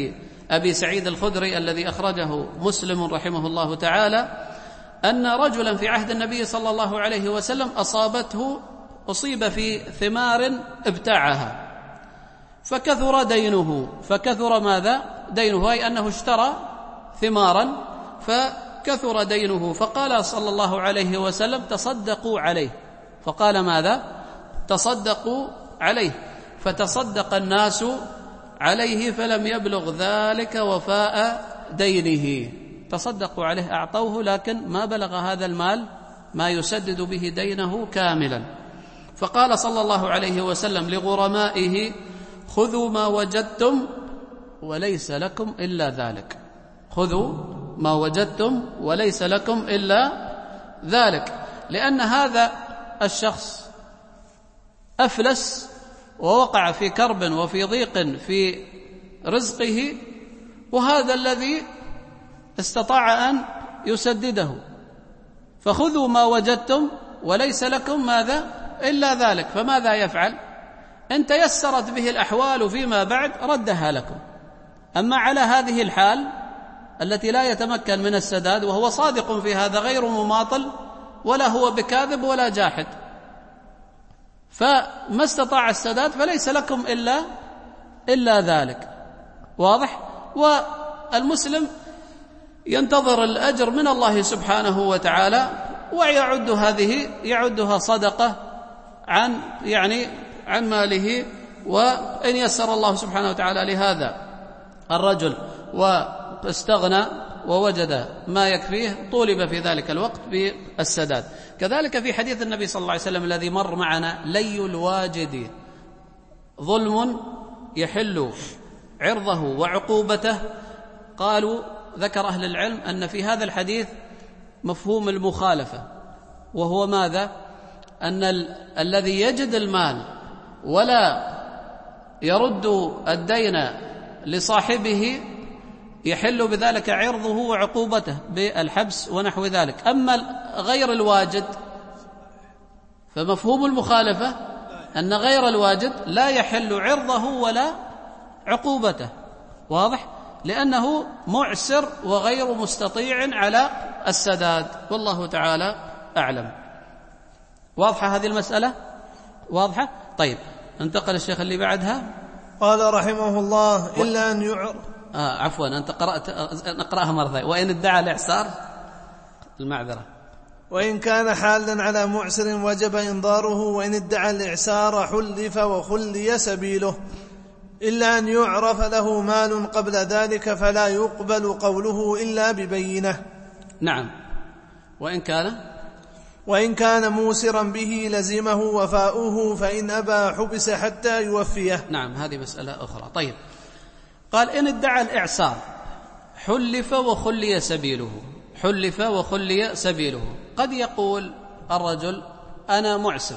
أبي سعيد الخدري الذي أخرجه مسلم رحمه الله تعالى أن رجلا في عهد النبي صلى الله عليه وسلم أصيب في ثمار ابتاعها فكثر دينه. فكثر ماذا؟ دينه، أي أنه اشترى ثمارا فكثر دينه، فقال صلى الله عليه وسلم تصدقوا عليه. فقال ماذا؟ تصدقوا عليه. فتصدق الناس عليه فلم يبلغ ذلك وفاء دينه. تصدقوا عليه، أعطوه، لكن ما بلغ هذا المال ما يسدد به دينه كاملا. فقال صلى الله عليه وسلم لغرمائه خذوا ما وجدتم وليس لكم إلا ذلك. خذوا ما وجدتم وليس لكم إلا ذلك، لأن هذا الشخص أفلس ووقع في كرب وفي ضيق في رزقه، وهذا الذي استطاع أن يسدده. فخذوا ما وجدتم وليس لكم ماذا؟ إلا ذلك. فماذا يفعل؟ إن تيسرت به الأحوال فيما بعد ردها لكم. أما على هذه الحال التي لا يتمكن من السداد وهو صادق في هذا، غير مماطل ولا هو بكاذب ولا جاحد، فما استطاع السداد فليس لكم إلا ذلك. واضح؟ والمسلم ينتظر الأجر من الله سبحانه وتعالى، ويعدها صدقة عن ماله. وإن يسر الله سبحانه وتعالى لهذا الرجل واستغنى ووجد ما يكفيه طولب في ذلك الوقت بالسداد. كذلك في حديث النبي صلى الله عليه وسلم الذي مر معنا: لي الواجد ظلم يحل عرضه وعقوبته. قالوا ذكر أهل العلم أن في هذا الحديث مفهوم المخالفة، وهو ماذا؟ أن الذي يجد المال ولا يرد الدين لصاحبه يحل بذلك عرضه وعقوبته بالحبس ونحو ذلك. أما غير الواجد فمفهوم المخالفة أن غير الواجد لا يحل عرضه ولا عقوبته. واضح؟ لأنه معسر وغير مستطيع على السداد، والله تعالى أعلم. واضحة هذه المسألة؟ واضحة؟ طيب، انتقل الشيخ اللي بعدها. قال رحمه الله: إلا أن يعرف. عفوا، أنت نقرأها مرة ثانية. وإن ادعى الإعسار، المعذرة. وإن كان حالا على معسر وجب إنظاره، وإن ادعى الإعسار حلف وخلي سبيله، إلا أن يعرف له مال قبل ذلك فلا يقبل قوله إلا ببينة. نعم. وإن كان موسرا به لزمه وفاؤه، فإن أبى حبس حتى يوفيه. نعم، هذه مسألة أخرى. طيب، قال: إن ادعى الإعسار حلف وخلي سبيله. حلف وخلي سبيله. قد يقول الرجل: أنا معسر،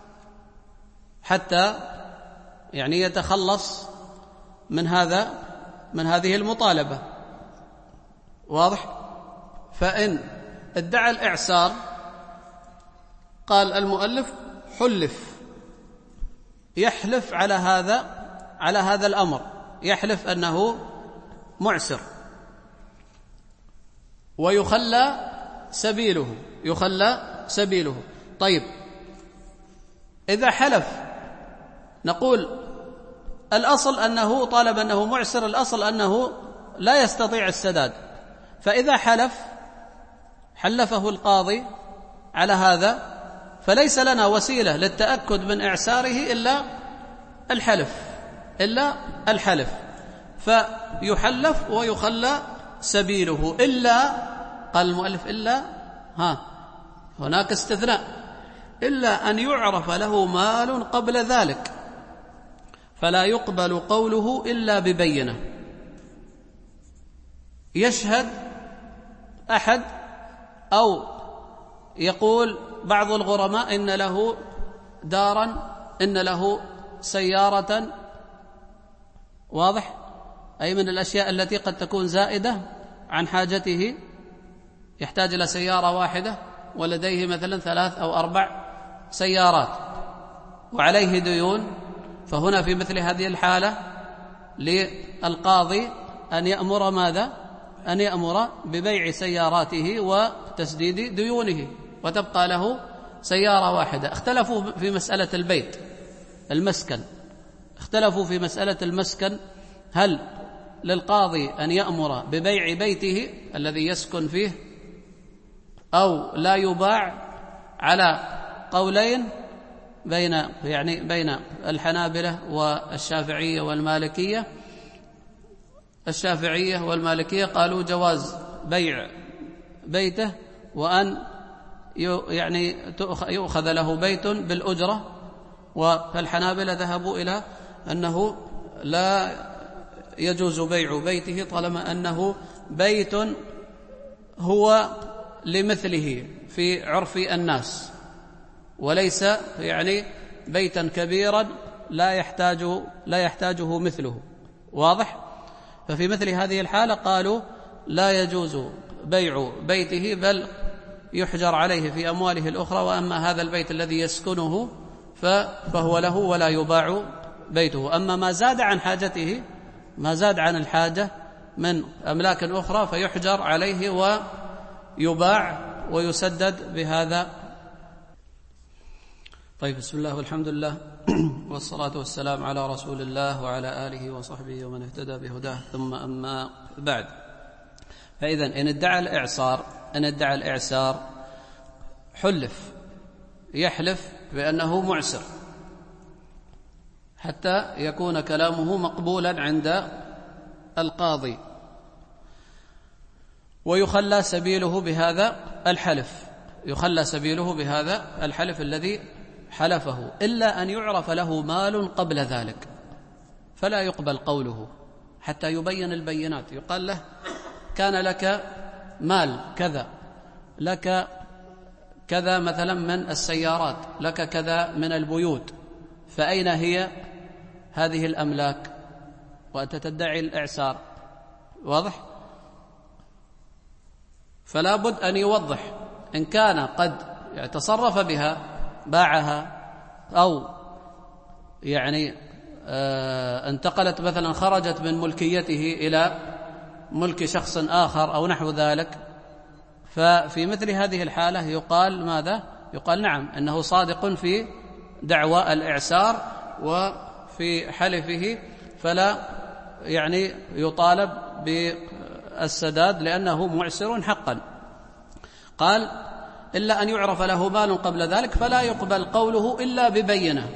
حتى يتخلص من هذه المطالبة. واضح؟ فإن ادعى الإعسار، قال المؤلف: حلف، يحلف على هذا الأمر، يحلف أنه معسر، ويخلى سبيله. طيب، إذا حلف نقول الأصل أنه طالب أنه معسر، الأصل أنه لا يستطيع السداد. فإذا حلفه القاضي على هذا، فليس لنا وسيلة للتأكد من إعساره إلا الحلف. فيحلف ويخلى سبيله. إلا، قال المؤلف: إلا هناك استثناء، إلا أن يعرف له مال قبل ذلك، فلا يقبل قوله إلا ببينة. يشهد أحد، أو يقول بعض الغرماء: إن له دارا، إن له سيارة. واضح؟ أي من الأشياء التي قد تكون زائدة عن حاجته، يحتاج إلى سيارة واحدة ولديه مثلا 3 أو 4 سيارات وعليه ديون. فهنا في مثل هذه الحالة للقاضي أن يأمر ماذا؟ أن يأمر ببيع سياراته وتسديد ديونه وتبقى له سيارة واحدة. اختلفوا في مسألة البيت المسكن، اختلفوا في مسألة المسكن، هل للقاضي أن يأمر ببيع بيته الذي يسكن فيه أو لا يباع؟ على قولين بين الحنابلة والشافعية والمالكية. الشافعية والمالكية قالوا جواز بيع بيته وأن يؤخذ له بيت بالأجرة، والحنابلة ذهبوا إلى أنه لا يجوز بيع بيته طالما أنه بيت هو لمثله في عرف الناس، وليس بيتا كبيرا لا يحتاجه مثله. واضح؟ ففي مثل هذه الحالة قالوا لا يجوز بيع بيته بل يحجر عليه في أمواله الأخرى، وأما هذا البيت الذي يسكنه فهو له ولا يباع بيته. أما ما زاد عن حاجته، ما زاد عن الحاجة من أملاك أخرى فيحجر عليه ويباع ويسدد بهذا. طيب، بسم الله والحمد لله والصلاة والسلام على رسول الله وعلى آله وصحبه ومن اهتدى بهداه، ثم أما بعد. فإذا إن ادعى الإعسار يحلف بأنه معسر حتى يكون كلامه مقبولا عند القاضي، ويخلى سبيله بهذا الحلف الذي حلفه، إلا أن يعرف له مال قبل ذلك فلا يقبل قوله حتى يبين البينات. يقال له كان لك مال كذا، لك كذا مثلا من السيارات، لك كذا من البيوت، فأين هي هذه الأملاك؟ وأنت تدعي الإعسار. واضح؟ فلا بد أن يوضح إن كان قد تصرف بها، باعها، أو انتقلت مثلا، خرجت من ملكيته إلى ملك شخص آخر أو نحو ذلك، ففي مثل هذه الحالة يقال ماذا؟ يقال نعم أنه صادق في دعوى الإعسار وفي حلفه، فلا يطالب بالسداد لأنه معسر حقا. قال إلا أن يعرف له مال قبل ذلك فلا يقبل قوله إلا ببينة.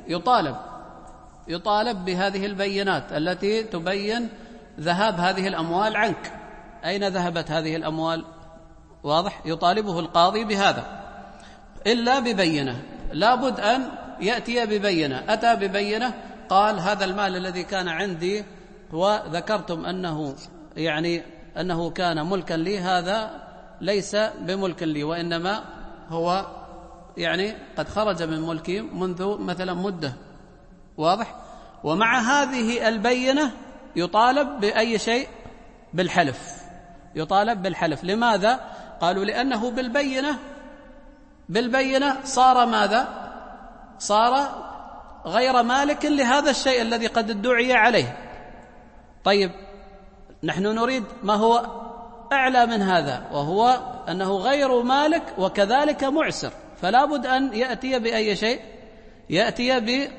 يطالب بهذه البينات التي تبين ذهاب هذه الأموال عنك، أين ذهبت هذه الأموال؟ واضح؟ يطالبه القاضي بهذا إلا ببينة، لا بد أن يأتي ببينة. أتى ببينة، قال هذا المال الذي كان عندي وذكرتم أنه كان ملكا لي، هذا ليس بملك لي، وإنما هو قد خرج من ملكي منذ مثلا مدة. واضح؟ ومع هذه البينة يطالب بأي شيء؟ يطالب بالحلف. لماذا؟ قالوا لأنه بالبينة صار ماذا؟ صار غير مالك لهذا الشيء الذي قد ادعي عليه. طيب، نحن نريد ما هو أعلى من هذا، وهو أنه غير مالك وكذلك معسر، فلا بد أن يأتي بأي شيء؟ يأتي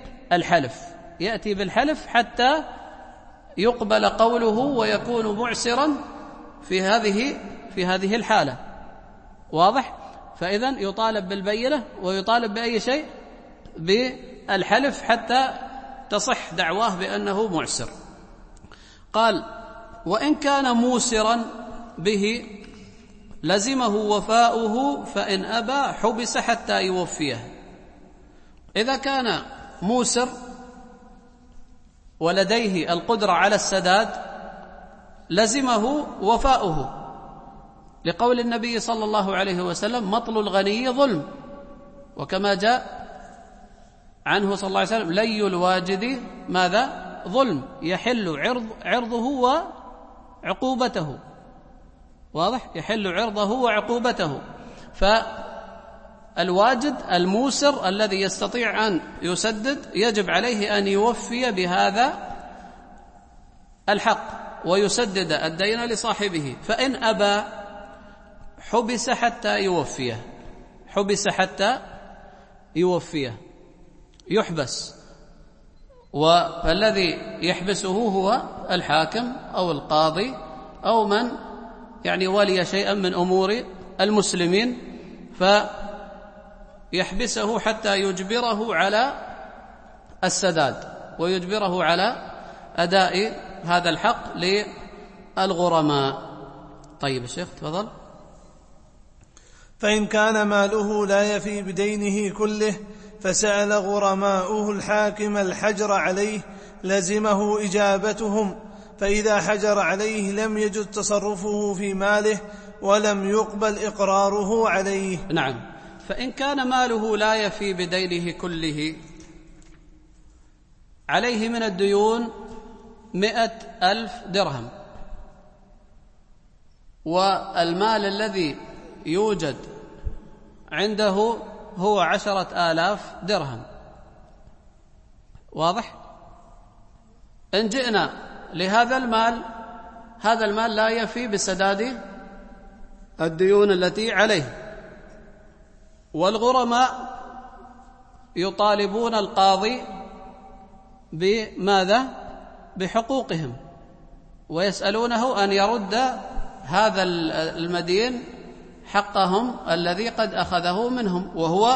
بالحلف حتى يقبل قوله ويكون معسرا في هذه الحالة. واضح؟ فإذا يطالب بالبينة ويطالب بأي شيء؟ بالحلف حتى تصح دعواه بأنه معسر. قال وإن كان موسرا به لزمه وفاؤه، فإن أبى حبس حتى يوفيه. إذا كان موسر ولديه القدرة على السداد لزمه وفاؤه، لقول النبي صلى الله عليه وسلم مطل الغني ظلم، وكما جاء عنه صلى الله عليه وسلم لي الواجد ماذا؟ ظلم، يحل عرضه وعقوبته. واضح؟ يحل عرضه وعقوبته. فالواجد الموسر الذي يستطيع أن يسدد يجب عليه أن يوفي بهذا الحق ويسدد الدين لصاحبه، فإن أبى حبس حتى يوفيه، حبس حتى يوفيه، يحبس. والذي يحبسه هو الحاكم أو القاضي أو من ولي شيئا من أمور المسلمين، فيحبسه حتى يجبره على السداد ويجبره على أداء هذا الحق للغرماء. طيب الشيخ تفضل. فإن كان ماله لا يفي بدينه كله فسأل غرماؤه الحاكم الحجر عليه لزمه إجابتهم، فإذا حجر عليه لم يجز تصرفه في ماله ولم يقبل إقراره عليه. نعم. فإن كان ماله لا يفي بدينه كله، عليه من الديون 100,000 درهم، والمال الذي يوجد عنده هو 10,000 درهم. واضح؟ إن جئنا لهذا المال، هذا المال لا يفي بسداد الديون التي عليه، والغرماء يطالبون القاضي بماذا؟ بحقوقهم، ويسألونه أن يرد هذا المدين حقهم الذي قد أخذه منهم، وهو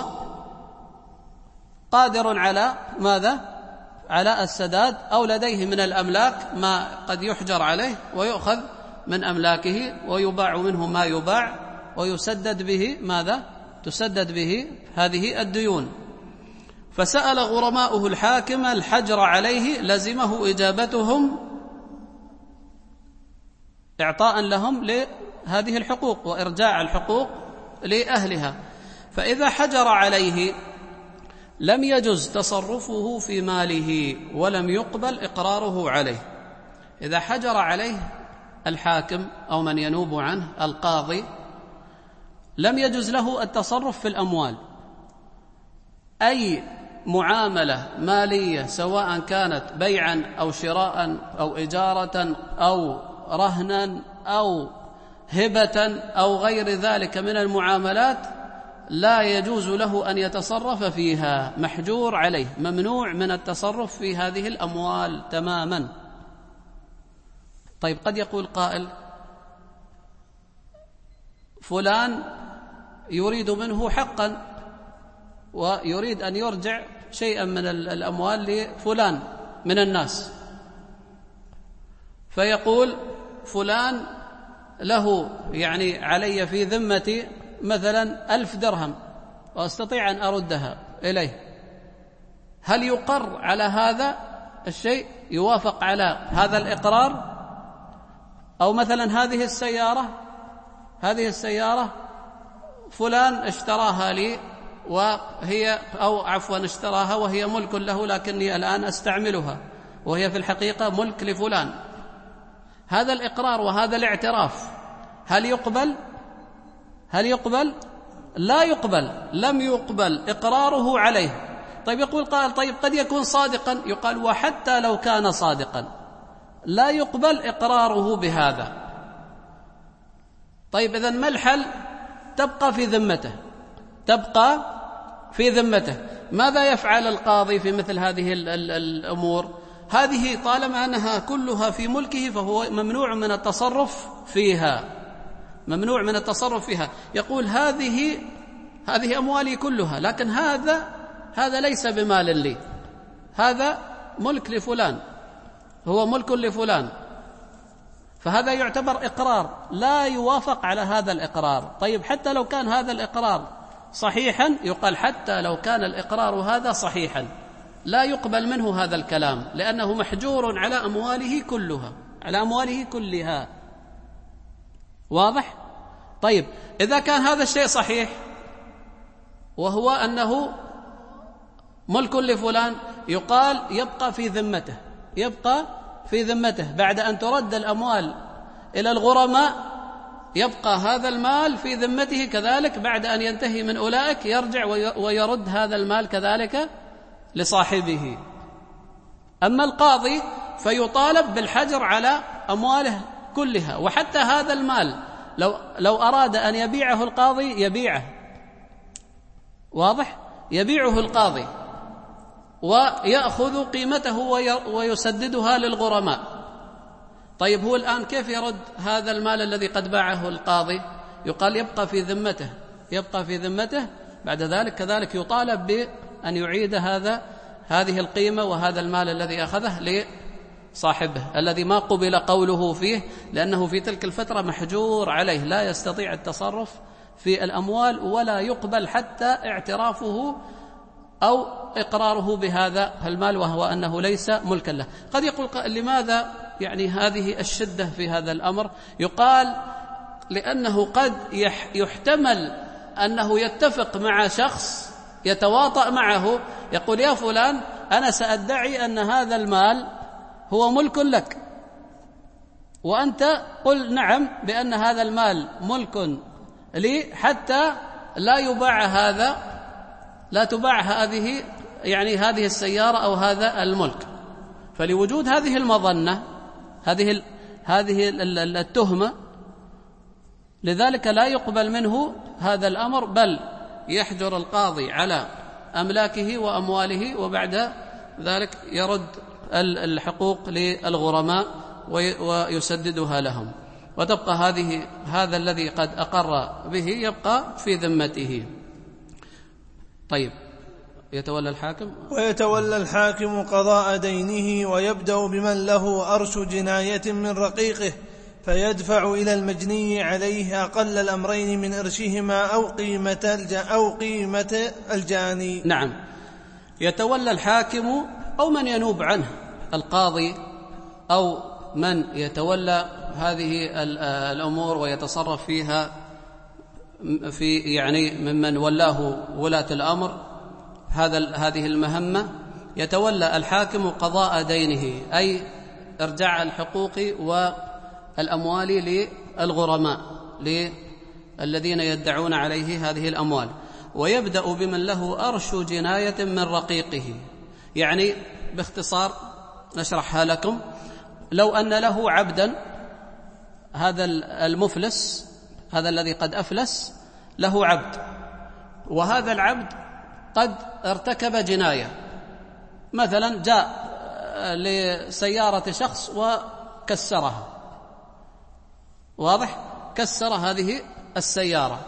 قادر على ماذا؟ على السداد، أو لديه من الأملاك ما قد يحجر عليه ويؤخذ من أملاكه ويباع منه ما يباع ويسدد به ماذا؟ تسدد به هذه الديون. فسأل غرماؤه الحاكم الحجر عليه لزمه إجابتهم إعطاء لهم لهذه الحقوق وإرجاع الحقوق لأهلها. فإذا حجر عليه لم يجز تصرفه في ماله ولم يقبل إقراره عليه. إذا حجر عليه الحاكم أو من ينوب عنه القاضي لم يجز له التصرف في الأموال، أي معاملة مالية سواء كانت بيعا أو شراء أو إجارة أو رهنا أو هبة أو غير ذلك من المعاملات لا يجوز له أن يتصرف فيها، محجور عليه، ممنوع من التصرف في هذه الأموال تماما. طيب قد يقول قائل فلان يريد منه حقا ويريد أن يرجع شيئا من الأموال لفلان من الناس، فيقول فلان له علي في ذمتي مثلا 1000 درهم وأستطيع أن أردها إليه، هل يقر على هذا الشيء؟ يوافق على هذا الإقرار؟ أو مثلا هذه السيارة فلان اشتراها لي اشتراها وهي ملك له، لكني الآن أستعملها وهي في الحقيقة ملك لفلان. هذا الإقرار وهذا الاعتراف هل يقبل؟ لا يقبل، لم يقبل إقراره عليه. طيب يقول قائل طيب قد يكون صادقا، يقال وحتى لو كان صادقا لا يقبل إقراره بهذا. طيب إذن ما الحل؟ تبقى في ذمته. ماذا يفعل القاضي في مثل هذه الأمور؟ هذه طالما أنها كلها في ملكه فهو ممنوع من التصرف فيها، يقول هذه أموالي كلها، لكن هذا ليس بمال لي، هذا ملك لفلان، هو ملك لفلان، فهذا يعتبر إقرار لا يوافق على هذا الإقرار. طيب حتى لو كان هذا الإقرار صحيحا، يقال حتى لو كان الإقرار هذا صحيحا لا يقبل منه هذا الكلام، لأنه محجور على أمواله كلها. واضح؟ طيب إذا كان هذا الشيء صحيح وهو أنه ملك لفلان، يقال يبقى في ذمته بعد أن ترد الأموال إلى الغرماء، يبقى هذا المال في ذمته كذلك، بعد أن ينتهي من أولئك يرجع ويرد هذا المال كذلك لصاحبه. أما القاضي فيطالب بالحجر على أمواله كلها. وحتى هذا المال لو أراد أن يبيعه القاضي يبيعه، واضح؟ يبيعه القاضي ويأخذ قيمته ويسددها للغرماء. طيب هو الآن كيف يرد هذا المال الذي قد باعه القاضي؟ يقال يبقى في ذمته، يبقى في ذمته. بعد ذلك كذلك يطالب بأن يعيد هذه القيمة وهذا المال الذي أخذه لصاحبه الذي ما قبل قوله فيه، لأنه في تلك الفترة محجور عليه، لا يستطيع التصرف في الأموال ولا يقبل حتى اعترافه أو إقراره بهذا المال وهو أنه ليس ملكا له. قد يقول لماذا يعني هذه الشدة في هذا الأمر؟ يقال لأنه قد يحتمل أنه يتفق مع شخص يتواطأ معه، يقول يا فلان أنا سأدعي أن هذا المال هو ملك لك، وأنت قل نعم بأن هذا المال ملك لي، حتى لا تباع هذه السيارة أو هذا الملك. فلوجود هذه المظنة، هذه التهمة، لذلك لا يقبل منه هذا الأمر، بل يحجر القاضي على أملاكه وأمواله، وبعد ذلك يرد الحقوق للغرماء ويسددها لهم، وتبقى هذا الذي قد أقر به يبقى في ذمته. طيب ويتولى الحاكم قضاء دينه، ويبدأ بمن له أرش جناية من رقيقه، فيدفع إلى المجني عليه أقل الأمرين من إرشهما أو قيمة الجاني. نعم، يتولى الحاكم أو من ينوب عنه، القاضي أو من يتولى هذه الأمور ويتصرف فيها ممن ولاه ولاة الأمر هذه المهمة. يتولى الحاكم قضاء دينه، أي إرجاع الحقوق والأموال للغرماء الذين يدعون عليه هذه الأموال. ويبدأ بمن له أرش جناية من رقيقه، يعني باختصار نشرحها لكم. لو أن له عبدا، هذا المفلس، هذا الذي قد أفلس له عبد، وهذا العبد قد ارتكب جناية، مثلا جاء لسيارة شخص وكسرها، واضح؟ كسر هذه السيارة،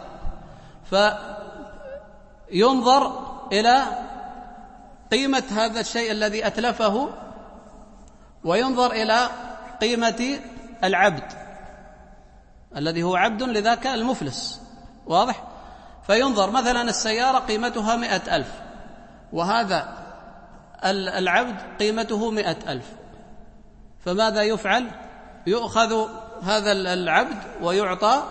فينظر إلى قيمة هذا الشيء الذي أتلفه، وينظر إلى قيمة العبد الذي هو عبد لذاك المفلس، واضح؟ فينظر مثلا السيارة قيمتها 100,000 وهذا العبد قيمته 100,000، فماذا يفعل؟ يؤخذ هذا العبد ويعطى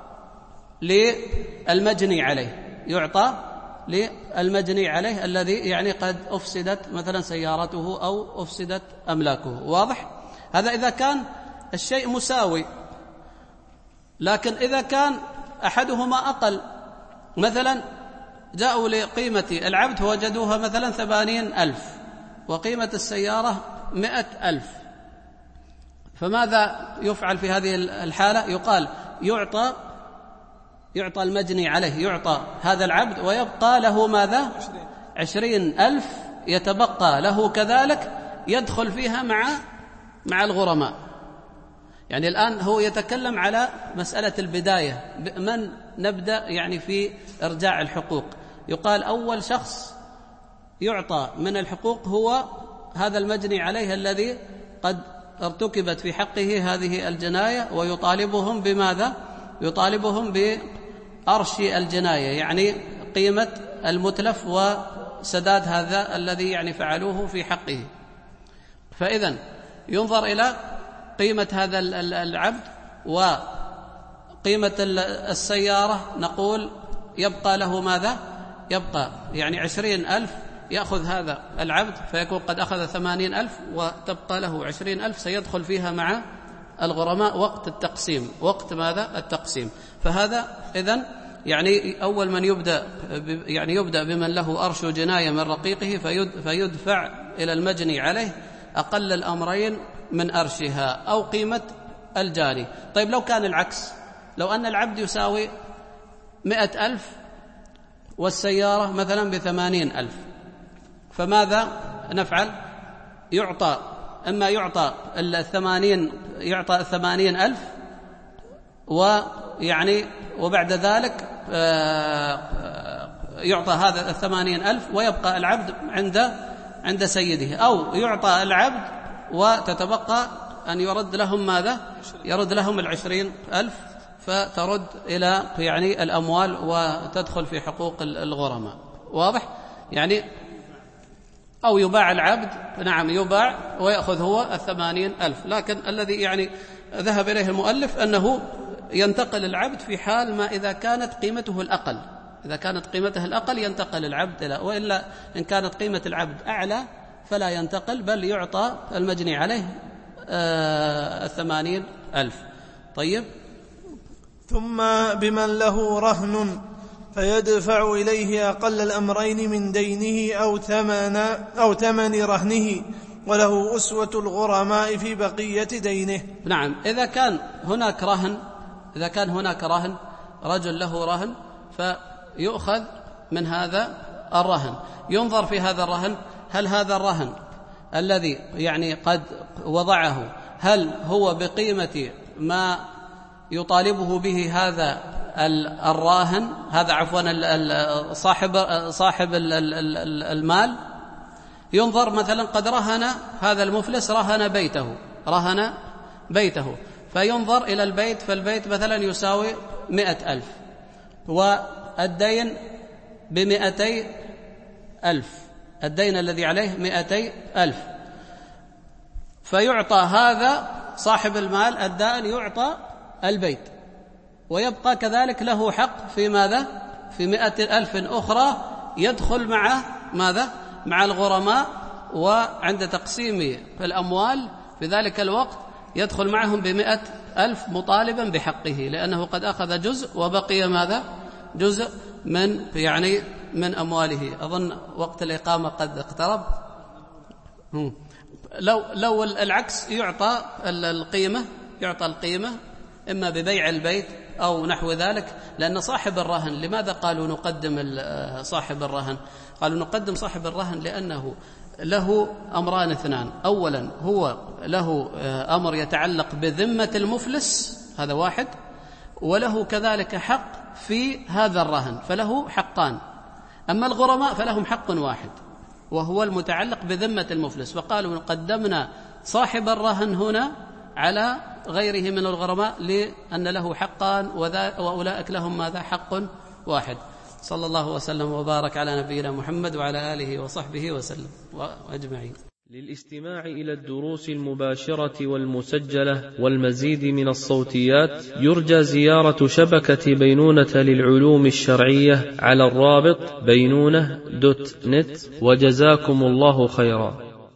للمجني عليه، يعطى للمجني عليه الذي قد أفسدت مثلا سيارته أو أفسدت أملاكه، واضح؟ هذا إذا كان الشيء مساوي. لكن إذا كان أحدهما أقل، مثلا جاءوا لقيمة العبد فوجدوها مثلا 80,000 وقيمة السيارة 100,000، فماذا يفعل في هذه الحالة؟ يقال يعطى المجني عليه، يعطى هذا العبد ويبقى له ماذا؟ 20,000 يتبقى له كذلك، يدخل فيها مع الغرماء. يعني الآن هو يتكلم على مسألة البداية، من نبدأ في إرجاع الحقوق. يقال أول شخص يعطى من الحقوق هو هذا المجني عليه الذي قد ارتكبت في حقه هذه الجناية، ويطالبهم بماذا؟ يطالبهم بأرش الجناية، يعني قيمة المتلف وسداد هذا الذي فعلوه في حقه. فإذن ينظر إلى قيمة هذا العبد وقيمة السيارة، نقول يبقى له ماذا؟ يبقى 20,000 يأخذ هذا العبد، فيكون قد أخذ 80,000 وتبقى له 20,000 سيدخل فيها مع الغرماء وقت التقسيم. وقت ماذا؟ التقسيم. فهذا إذن أول من يبدأ بمن له أرش جناية من رقيقه، فيدفع إلى المجني عليه أقل الأمرين من أرشها أو قيمة الجاني. طيب لو كان العكس، لو أن العبد يساوي 100,000 والسيارة مثلا ب80,000، فماذا نفعل؟ يعطى إما يعطى 80,000 ويعني وبعد ذلك يعطى هذا 80,000 ويبقى العبد عند سيده، أو يعطى العبد وتتبقى أن يرد لهم ماذا؟ يرد لهم 20,000 فترد إلى يعني الأموال وتدخل في حقوق الغرماء. واضح؟ يعني أو يباع العبد، نعم يباع ويأخذ هو 80,000. لكن الذي يعني ذهب إليه المؤلف أنه ينتقل العبد في حال ما إذا كانت قيمته الأقل، إذا كانت قيمته الأقل ينتقل العبد إلى، وإلا إن كانت قيمة العبد أعلى فلا ينتقل بل يعطى المجني عليه 80,000. طيب. ثم بمن له رهن فيدفع إليه أقل الأمرين من دينه أو ثمن رهنه، وله أسوة الغرماء في بقية دينه. نعم، إذا كان هناك رهن، رجل له رهن فيؤخذ من هذا الرهن، ينظر في هذا الرهن، هل هذا الرهن الذي يعني قد وضعه هل هو بقيمة ما يطالبه به هذا الراهن، هذا عفوا صاحب المال. ينظر مثلا قد رهن هذا المفلس رهن بيته فينظر إلى البيت، فالبيت مثلا يساوي 100,000 والدين ب200,000، الدين الذي عليه 200,000، فيعطى هذا صاحب المال الدائن يعطى البيت، ويبقى كذلك له حق في ماذا؟ في 100,000 أخرى يدخل مع ماذا؟ مع الغرماء، وعند تقسيم الأموال في ذلك الوقت يدخل معهم ب100,000 مطالبا بحقه، لأنه قد أخذ جزء وبقي ماذا؟ جزء من أمواله. أظن وقت الإقامة قد اقترب. لو العكس يعطى القيمة إما ببيع البيت أو نحو ذلك، لأن صاحب الرهن، لماذا قالوا نقدم صاحب الرهن؟ قالوا نقدم صاحب الرهن لأنه له أمران اثنان، أولا هو له أمر يتعلق بذمة المفلس، هذا واحد، وله كذلك حق في هذا الرهن، فله حقان. أما الغرماء فلهم حق واحد وهو المتعلق بذمة المفلس، وقالوا قدمنا صاحب الرهن هنا على غيره من الغرماء لأن له حقان وأولئك لهم ماذا؟ حق واحد. صلى الله وسلم وبارك على نبينا محمد وعلى آله وصحبه وسلم وأجمعين. للاستماع إلى الدروس المباشرة والمسجلة والمزيد من الصوتيات يرجى زيارة شبكة بينونة للعلوم الشرعية على الرابط بينونة.net. وجزاكم الله خيرا.